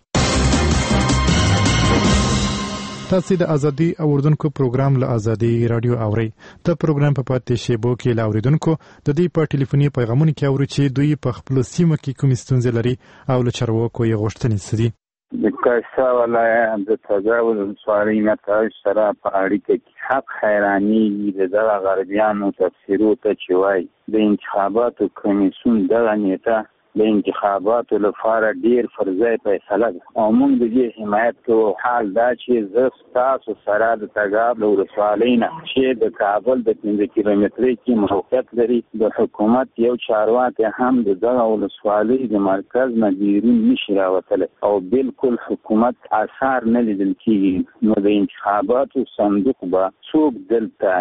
تاسو د ازادي اوردونکو پروګرام له ازادي رادیو اوري. د پروګرام په پاتې شیبو کې له اوریدونکو د دې په ټلیفوني پیغامونو کې اوري چې دوی په خپل سیمه کې کوم ستونزې لري او له چارواکو یې غوښتنې څه دي. د کاشا ولایت د تجاوز ولسوالۍ نه تر سره په اړیکه کې حق حیراني د دغه غربیانو تفسیرو ته چې وایي د انتخاباتو کمیسیون دغه نیټه د انتخاباتو لپاره ډیر فرضي فیصله ده او موږ د دې حمایت کوو. حال دا چې زه ستاسو سره د تګاب له ولسوالۍ نه چې د کابل د پنځه کیلومترۍ کې موقعیت لري د حکومت یو چارواکی هم د دغه ولسوالۍ د مرکز نه بیرون نشي راوتلی او بالکل حکومت اثار نه لیدل کېږي، نو د انتخاباتو صندوق به څوک دلته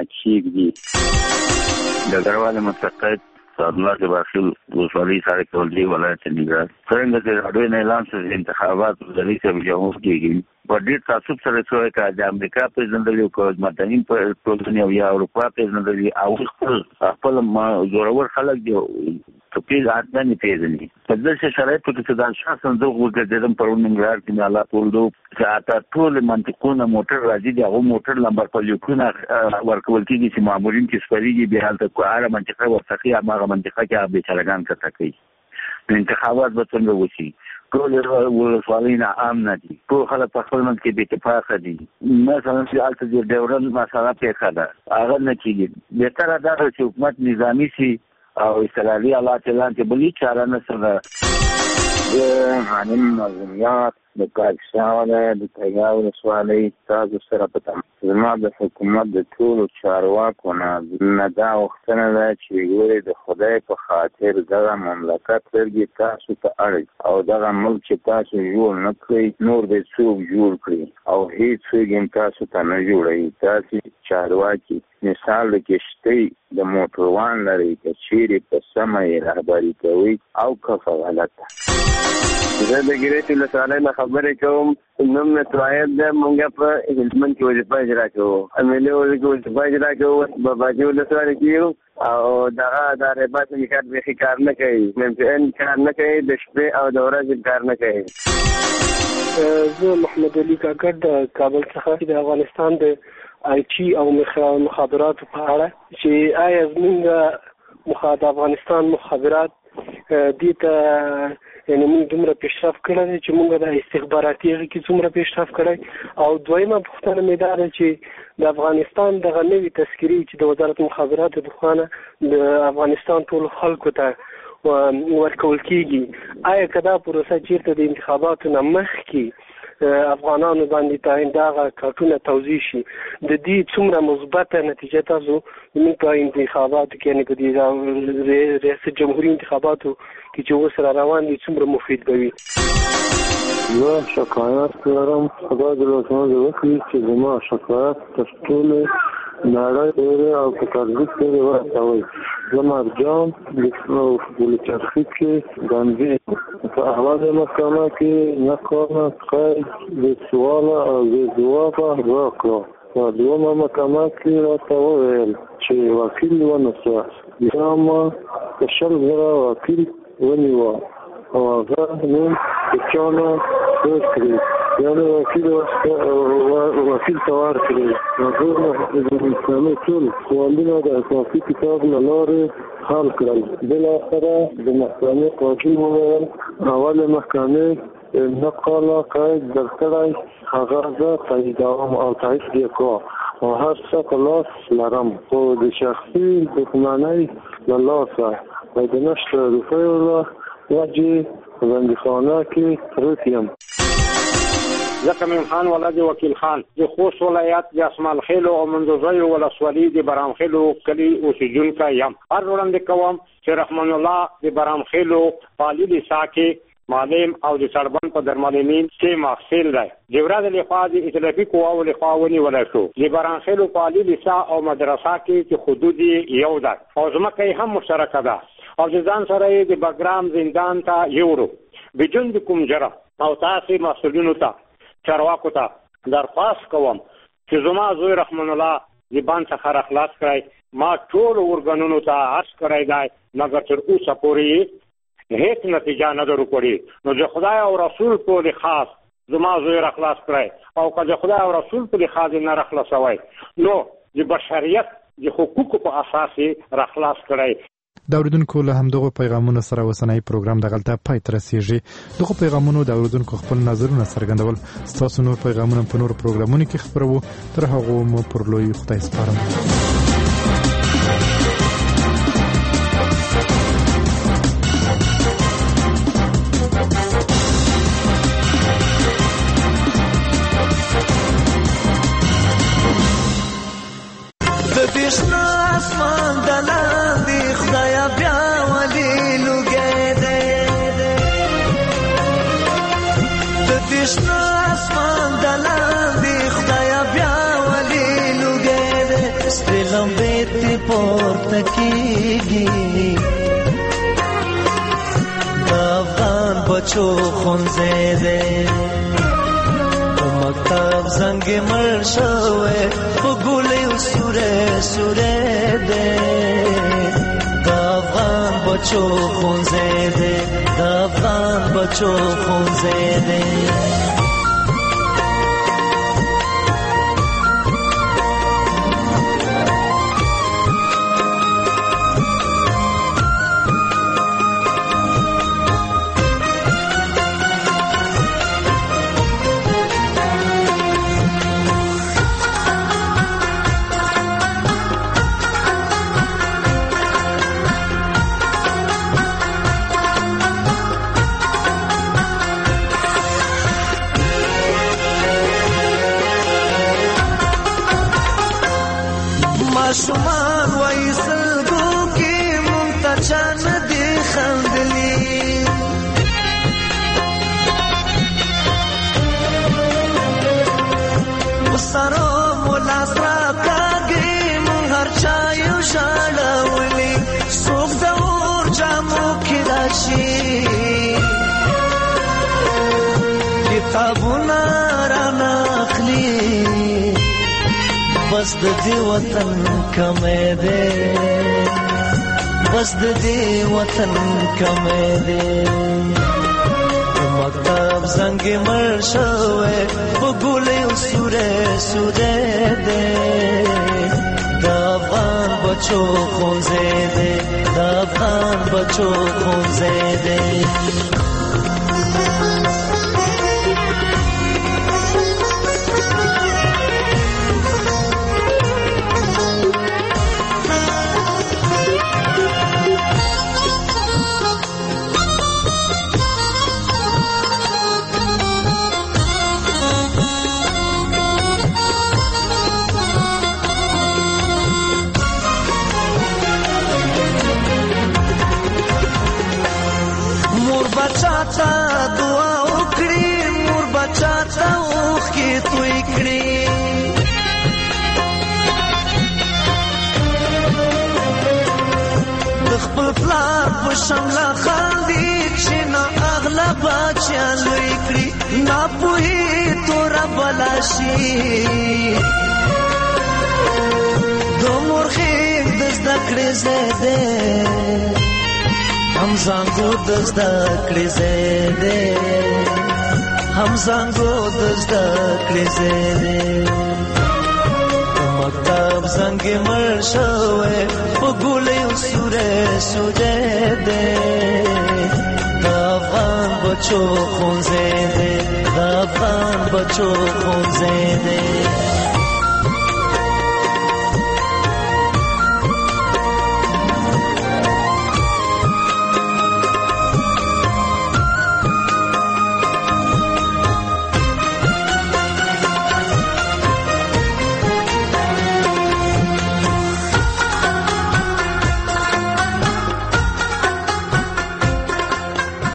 کېږدي. د ګډوالو متقاعد سعدالله کے باخل ولسوالی سارے کولجی ولایت چندیگڑھ څنګه چې راډیو نه اعلان شوی انتخابات ځلې څخه جوړ کیږي په ډېر تعصب سره شوی چې د امریکا پرېزیدنت یو کومتانین په ټولنې او یا اروپا پرېزیدنت او خپل خپل زورور خلک دی تپیز آتنی پیژني په داسې شرایطو کې چې دا شخص صندوق وګرځیدم په ننګرهار کې نه الله ټول دو چې اته ټول منطقونه موټر راځي دی هغه موټر لمبر په لیکونه ورکول کېږي چې مامورین چې سپریږي به حالت کوه منطقه ورڅخه هغه منطقه کې به چرګان کته کوي. انتخابات به څنګه وشي؟ ټول ولسوالۍ نه عام نه دي، ټول خلک په خپل منځ کې بې اتفاقه دي. مثلا چې هلته د ډیورن مسله پیښه ده هغه نه کېږي. بهتره دا ده چې حکومت نظامي سي او استقلالي حالات اعلان کړي، بلې چاره نشته. د غنم نظمیات د کاکشا ولایت د تګاب ولسوالۍ تاسو سره په تماس زما د حکومت د ټولو چارواکو نه نه دا غوښتنه ده چې ګورې د خدای په خاطر دغه مملکت لرګي تاسو ته اړ او دغه ملک چې تاسو جوړ نه کړئ نور به څوک جوړ کړي او هیڅ څوک هم تاسو ته نه جوړوي. تاسې چارواکي مثال د کشتۍ د موټروان لرئ که چیرې په سمه یې رهبري کوئ او که په غلطه. زه د ګریټ ولسوالۍ نه خبرې کوم. نوم مې طاهر دی. موږ په هلمند کې وظیفه اجرا کوو، عملي وظیفه اجرا کوو. باباجي ولسوالۍ کې یو او دغه د رباط میکات بیخي کار نه کوي، ممپن کار نه کوي، د شپې او د ورځې کار نه کوي. زه محمد علي کاکړ د کابل څخه د افغانستان د آی ټي او مخابراتو په اړه چې آیا زموږ د افغانستان مخابرات دې ته یعنې موږ دومره پیشرفت کړی دی چې موږ د استخباراتي اړیکې څومره پیشرفت کړی. او دویمه پوښتنه مې دا ده چې د افغانستان دغه نوي تذکرې چې د وزارت مخابراتو د خوا نه د افغانستان ټولو خلکو ته ورکول کېږي، آیا که دا پروسه چېرته د انتخاباتو نه مخکې افغانانو باندې دغه کارتونه توزیع شي، د دې څومره مثبته نتیجه تاسو موږ په انتخاباتو کې یعنې په دې ریاست جمهوري انتخاباتو کې چې اوس را روان دي څومره مفید به وي؟ زه شکایت لرم، خدای دې راته وکړي چې زما شکایت تر ټولې نړۍ پورې او په ترغیب پورې ورسوئ. زه مرجان ولچرخي کې بندي په احوال محکمه کې ناکامه قید بې سواله او بې ځوابه راکړه. په دویمه محکمه کې راته وویل چې وکیل ونه سوه، بیا ما په شل زره وکیل ونیوه او هغه نوم د چا نه سوچ کړي، یعنې وکیل وکیل ته ورکړي. هغوی د محکمې ټول سوالونه د اساسي کتاب له لارې حل کړل. بالاخره د محکمې قاضي وویل اولې محکمې نقاله قید درکړی، هغه زه تاییدوم او تایید یې کړه او هر څه په لاس لرم، خو د شخصي دښمنۍ له لاسه او د نشته روپیو له وجې په بندیخانه کې پروت یم. زه کمیم خان ولد وکیل خان د خوست ولایت د اسماعیل خیلو او منځوزیو ولسوالي د برامخیلو کلي اوسېدونکی یم. هر وړاندې کوم چې رحمان الله د برامخیلو په عالي لیسه کې معلم او د سړبن په درملنین کې محصل دی. د ورځې لخوا د ائتلافي قواو لخوا ونیولی شو. د برامخیلو په عالي لیسه او مدرسه کې چې حدود یو ده او ځمکه یې هم مشترکه ده او د ځان سره یې د بګرام زندان ته یوړو. بجون د کوم جره او تاسې مسؤلینو ته چارواکو ته درخواست کوم چې زما زوی رحمان الله د بند څخه راخلاص کړی. ما ټولو ارګانونو ته عرض کړی دی مګر تر اوسه پورې هیڅ نتیجه نه ده ورکړې. نو د خدای او رسول په لحاظ زما زوی راخلاص کړی او که د خدای او رسول په لحاظ نه راخلاصوی نو د بشریت د حقوقو په اساس یې راخلاص کړی. د اوریدونکو له همدغو پیغامونو سره اوسنی پروګرام دغلته پای ته رسیږي. دغه پیغامونو د اوریدونکو خپل نظرونه څرګندول. ستاسو نور پیغامونه په نورو پروګرامونو کې خپروو. تر هغو مو پر لوی خدای سپارم. بچو خونځې دې مکتب زنګ مړ شوې په ګولې سورې سورې دې د افغان بچو خونځې دې د افغان بچو خونځې دې. ماشومان وای سلګو کې مونږ ته دي خندلي وسره مولا سره کاږي مونږ هر چا یو ژړولي څوک د اور جامو کې راشي کتابونه رانه اخلي بس د دې وطن کمې ده بس د دې وطن کمې ده مکتب زنګ مړ شوې په ګولې سورې سورې ده د افغان بچو خونځې دی د افغان بچو خونځې دی بچاتا دعا وکړي مور بچاتا اوښکې توی کړي د خپل پلار په شمله خاندي چې نه اغله بچیان لوی کړي ناپوهي توره بلا شي د مور غېږ د زده کړې ځای دی هم زانګو د زده کړې ځای دی هم زانګو د زده کړې ځای دی د مکتب زنګ یې مړ شوی په ګولیو سوری سوری دی د افغان بچو ښوونځی دی د افغان بچو ښوونځی دی